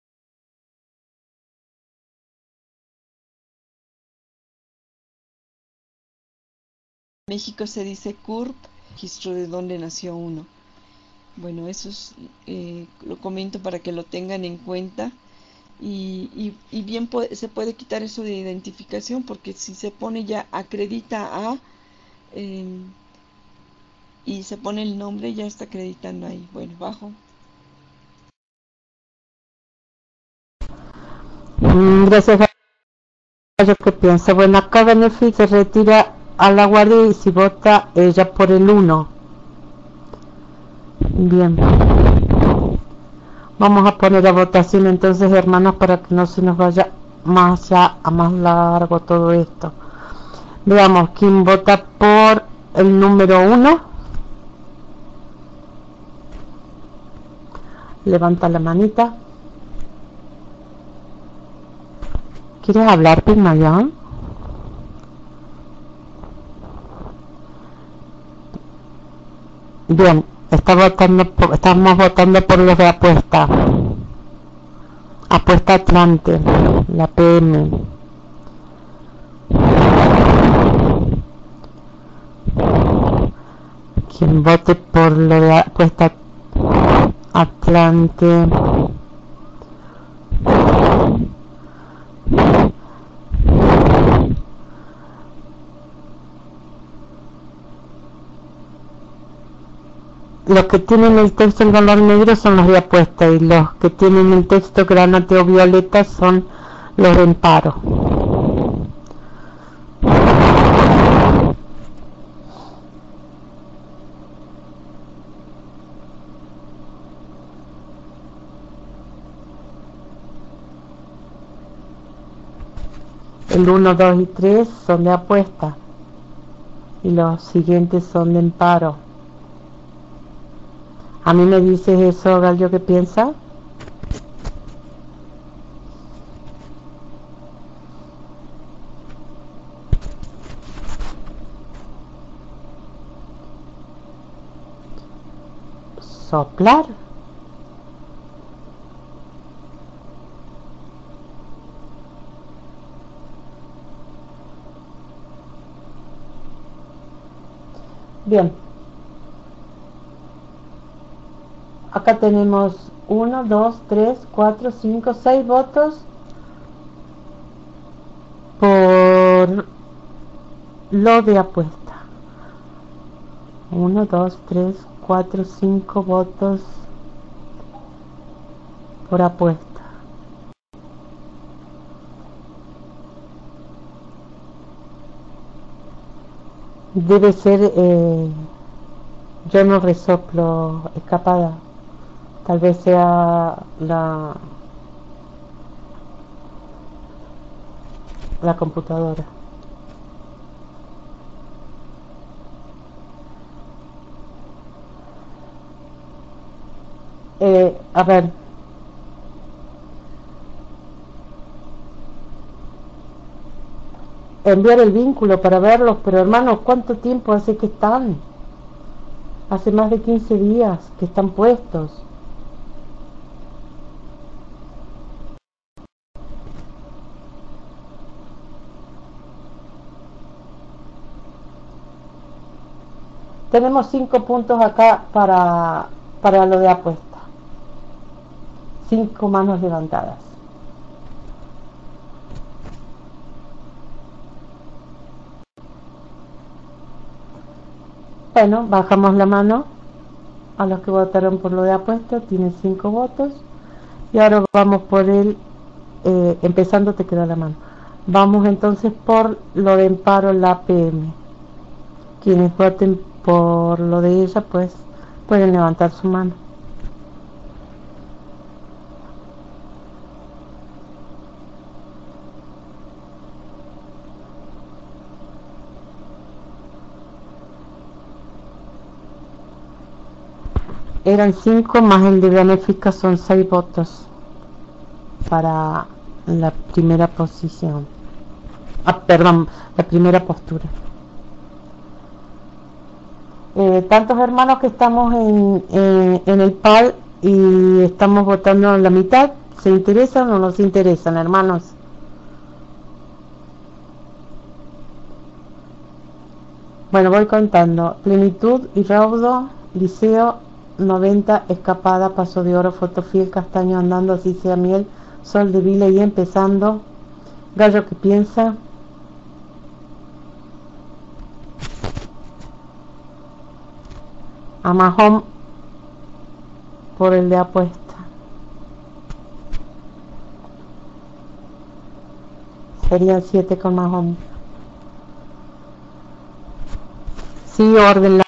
México se dice C U R P, registro de dónde nació uno. Bueno, eso es, eh, lo comento para que lo tengan en cuenta. Y, y, y bien puede, se puede quitar eso de identificación, porque si se pone ya acredita a eh, y se pone el nombre, ya está acreditando ahí. Bueno, bajo. Mm, gracias, Gallo. ¿Qué piensa? Bueno, acá Benefit se retira a la guardia y si vota ella por el uno. Bien. Vamos a poner a votación entonces, hermanos, para que no se nos vaya más ya a más largo todo esto. Veamos quién vota por el número uno. Levanta la manita. ¿Quieres hablar, Pigmalión? Bien, está votando por, estamos votando por los de apuesta. Apuesta Atlante, la P M. Quien vote por lo de apuesta Atlante. los que tienen el texto en color negro son los de apuesta y los que tienen el texto granate o violeta son los de amparo. El uno, dos y tres son de apuesta y los siguientes son de amparo. ¿A mí me dices eso, Gallo, qué piensa? Soplar. Bien. Acá tenemos uno, dos, tres, cuatro, cinco, seis votos por lo de apuesta. uno, dos, tres, cuatro, cinco votos por apuesta. Debe ser, eh, yo no resoplo escapada. Tal vez sea la la computadora. Eh, a ver. Enviar el vínculo para verlos, pero hermanos, ¿cuánto tiempo hace que están? Hace más de quince días que están puestos. Tenemos cinco puntos acá para, para lo de apuesta. Cinco manos levantadas. Bueno, bajamos la mano a los que votaron por lo de apuesta. Tienen cinco votos. Y ahora vamos por el, eh, empezando te queda la mano. Vamos entonces por lo de amparo, la P M. Quienes voten por lo de ella, pues pueden levantar su mano. Eran cinco más el de benéfica, son seis votos para la primera posición. Ah, perdón, la primera postura. Eh, tantos hermanos que estamos en, en, en el P A L y estamos votando en la mitad, ¿se interesan o no se interesan, hermanos? Bueno, voy contando. Plenitud y Raudo, Liceo, noventa, Escapada, Paso de Oro, Fotofiel, Castaño, Andando, Así Sea Miel, Sol de Vila y Empezando. Gallo, ¿qué piensa? A Mahón por el de apuesta. Serían siete con Mahón. Sí, orden la.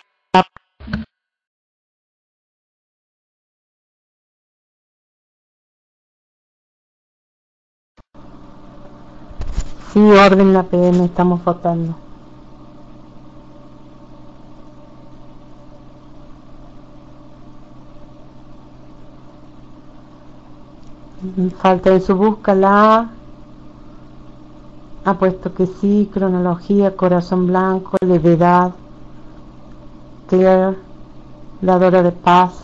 Sí, orden la P M, estamos votando. Falta en su busca la ha puesto que sí, cronología, corazón blanco, levedad, Claire, la Dora de Paz,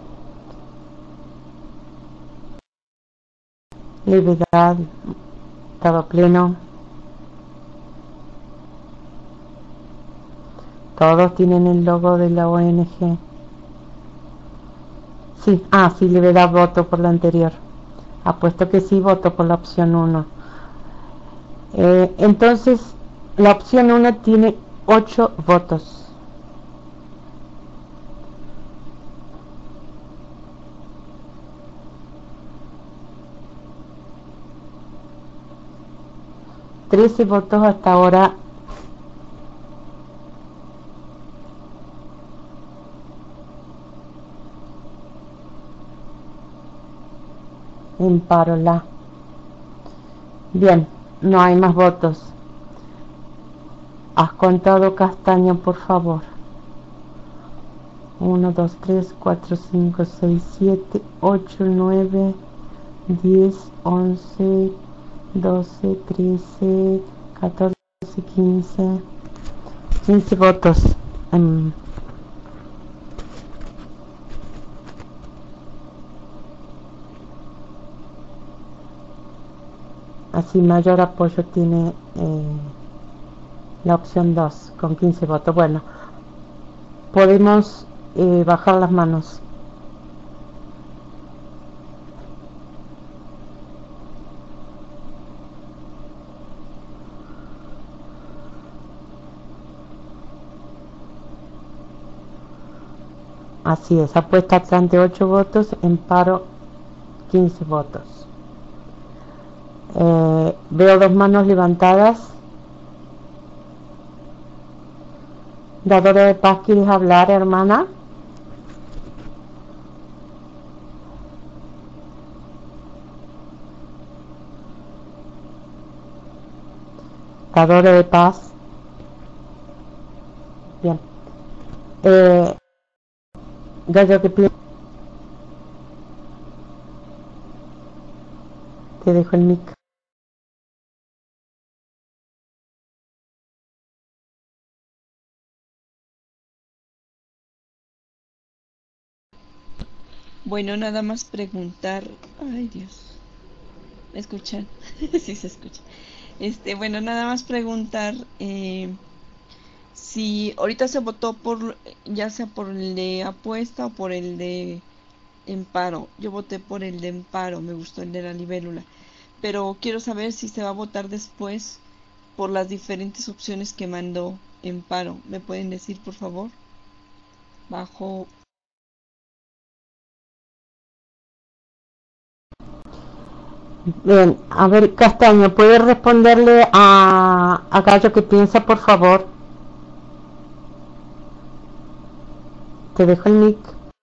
levedad, estaba pleno. Todos tienen el logo de la O N G. Sí, ah, sí, levedad, voto por la anterior. Apuesto que sí, voto por la opción uno. Eh, entonces, la opción uno tiene ocho votos. trece votos hasta ahora. En paro la. Bien, no hay más votos. Has contado, Castaño, por favor. uno, dos, tres, cuatro, cinco, seis, siete, ocho, nueve, diez, once, doce, trece, catorce, quince. quince votos. Um, así mayor apoyo tiene eh, la opción dos con quince votos. Bueno, podemos eh, bajar las manos. Así es, apuesta Atlante ocho votos, en paro quince votos. Eh, veo dos manos levantadas. Dadora de Paz, ¿quieres hablar, hermana? Dadora de Paz. Bien. Eh, Gallo, que piensas. Te dejo el mic. Bueno, nada más preguntar. Ay, Dios. ¿Me escuchan? Sí se escucha. Este, bueno, nada más preguntar eh, si ahorita se votó por, ya sea por el de apuesta o por el de Emparo. Yo voté por el de Emparo, me gustó el de la libélula. Pero quiero saber si se va a votar después por las diferentes opciones que mandó Emparo. ¿Me pueden decir, por favor? Bajo. Bien, a ver, Castaño, ¿puedes responderle a, a Gallo que piensa, por favor? Te dejo el mic.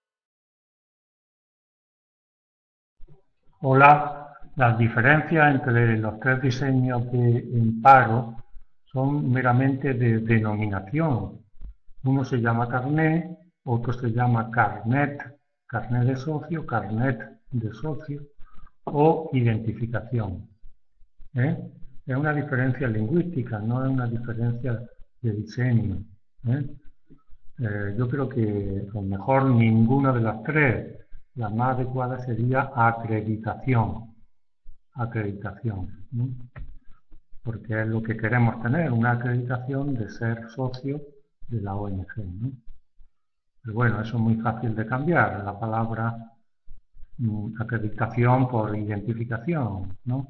Hola, las diferencias entre los tres diseños de Emparo son meramente de denominación. Uno se llama carnet, otro se llama carnet, carnet de socio, carnet de socio o identificación. ¿eh? Es una diferencia lingüística, no es una diferencia de diseño. ¿eh? Eh, yo creo que a lo mejor ninguna de las tres. La más adecuada sería acreditación, acreditación, ¿no? Porque es lo que queremos tener, una acreditación de ser socio de la O N G, ¿no? Pero bueno, eso es muy fácil de cambiar, la palabra mm, acreditación por identificación, ¿no?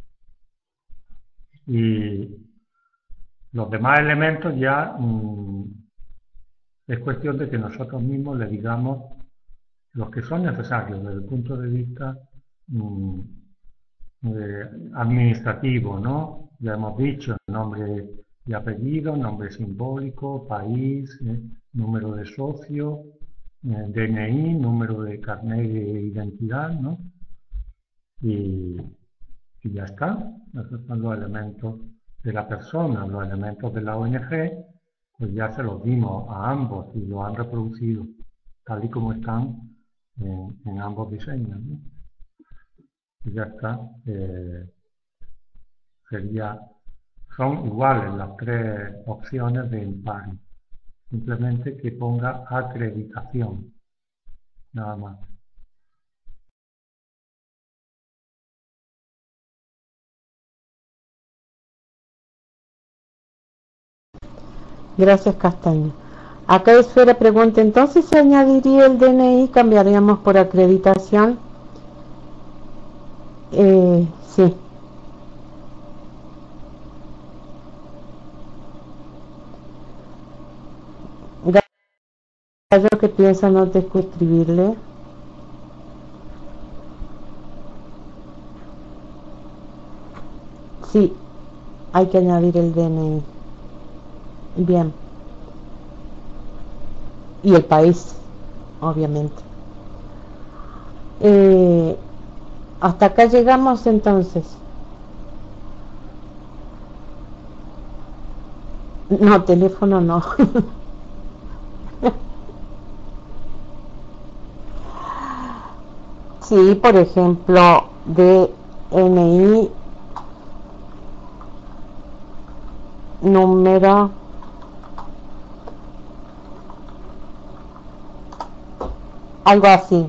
Y los demás elementos ya mmm, es cuestión de que nosotros mismos le digamos los que son necesarios desde el punto de vista mmm, eh, administrativo, ¿no? Ya hemos dicho nombre y apellido, nombre simbólico, país, eh, número de socio, eh, D N I, número de carnet de identidad, ¿no? Y, y ya está. Esos son los elementos de la persona, los elementos de la O N G, pues ya se los dimos a ambos y lo han reproducido tal y como están en, en ambos diseños, ¿no? Y ya está. Eh, sería, son iguales las tres opciones de Emparo. Simplemente que ponga acreditación, nada más. Gracias, Castaño. Acá Esfera pregunta, entonces se añadiría el D N I, cambiaríamos por acreditación. Eh, sí. Gallo, que piensa, no te escucho escribirle. Sí, hay que añadir el D N I. Bien. Y el país, obviamente. Eh, hasta acá llegamos entonces. No, teléfono no. Sí, por ejemplo, D N I, número, algo así.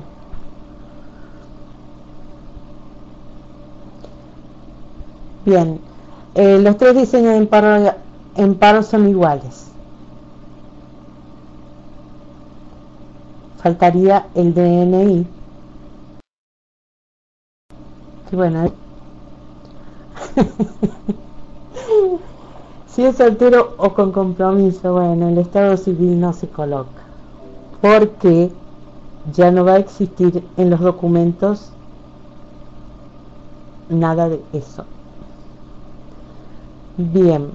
Bien, eh, los tres diseños en paro, en paro son iguales. Faltaría el D N I. Que bueno, si es soltero o con compromiso, bueno, el estado civil no se coloca, porque ya no va a existir en los documentos nada de eso. Bien.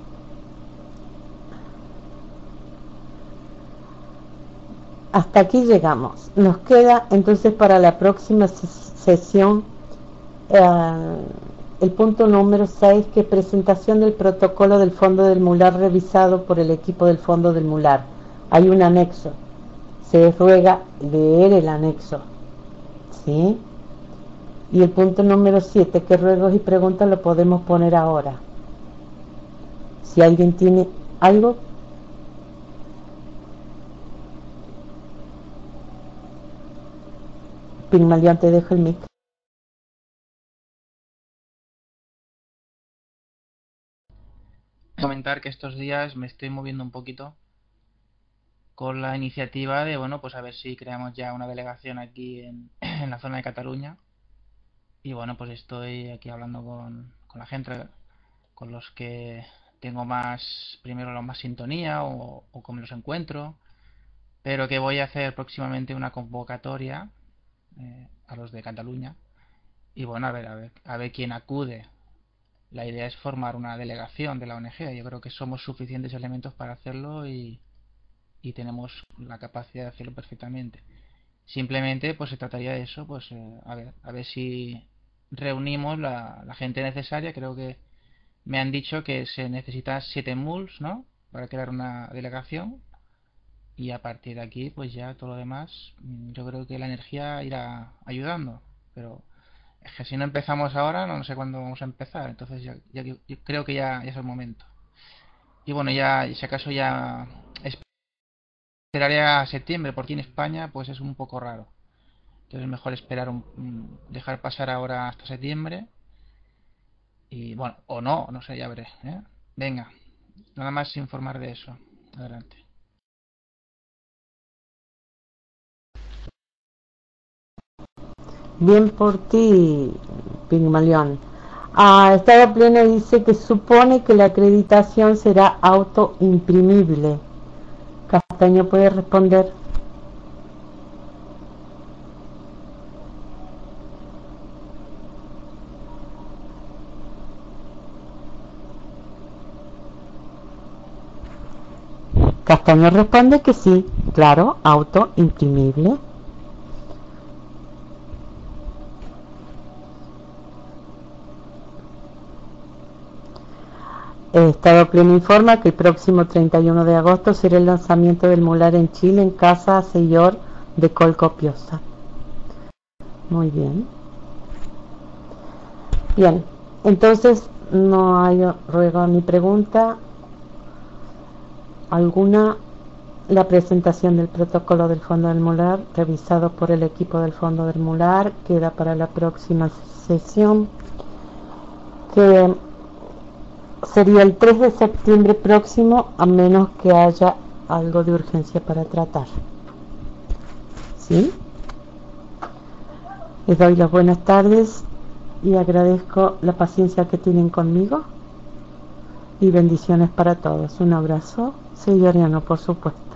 Hasta aquí llegamos. Nos queda entonces para la próxima sesión eh, el punto número seis, que es presentación del protocolo del Fondo del Mular revisado por el equipo del Fondo del Mular. Hay un anexo. Se ruega leer el anexo. ¿Sí? Y el punto número siete, que ruegos y preguntas, lo podemos poner ahora. Si alguien tiene algo. Pigmalión, te dejo el mic. Comentar que estos días me estoy moviendo un poquito con la iniciativa de, bueno, pues a ver si creamos ya una delegación aquí en, en la zona de Cataluña. Y bueno, pues estoy aquí hablando con, con la gente, con los que tengo más, primero la más sintonía o, o con los encuentro, pero que voy a hacer próximamente una convocatoria eh, a los de Cataluña. Y bueno, a ver, a ver, a ver quién acude. La idea es formar una delegación de la O N G. Yo creo que somos suficientes elementos para hacerlo y, y tenemos la capacidad de hacerlo perfectamente. Simplemente pues se trataría de eso, pues eh, a ver, a ver si reunimos la, la gente necesaria. Creo que me han dicho que se necesitan siete muls, ¿no? Para crear una delegación. Y a partir de aquí, pues ya todo lo demás, yo creo que la energía irá ayudando. Pero es que si no empezamos ahora, no, no sé cuándo vamos a empezar. Entonces ya, ya yo creo que ya, ya es el momento. Y bueno, ya si acaso ya esperaré a septiembre, porque en España pues es un poco raro. Entonces es mejor esperar un, dejar pasar ahora hasta septiembre. Y bueno, o no, no sé, ya veré, ¿eh? Venga, nada más informar de eso. Adelante. Bien por ti, Pigmalión. Ah, Estado Pleno dice que supone que la acreditación será autoimprimible. Castaño puede responder. Castaño responde que sí, claro, autoimprimible. Estado Pleno informa que el próximo treinta y uno de agosto será el lanzamiento del mular en Chile, en Casa Señor de Colcopiosa. Muy bien. Bien, entonces no hay ruego ni pregunta alguna. La presentación del protocolo del Fondo del Mular, revisado por el equipo del Fondo del Mular, queda para la próxima sesión, que sería el tres de septiembre próximo, a menos que haya algo de urgencia para tratar. ¿Sí? Les doy las buenas tardes y agradezco la paciencia que tienen conmigo, y bendiciones para todos. Un abrazo, señoriano, por supuesto.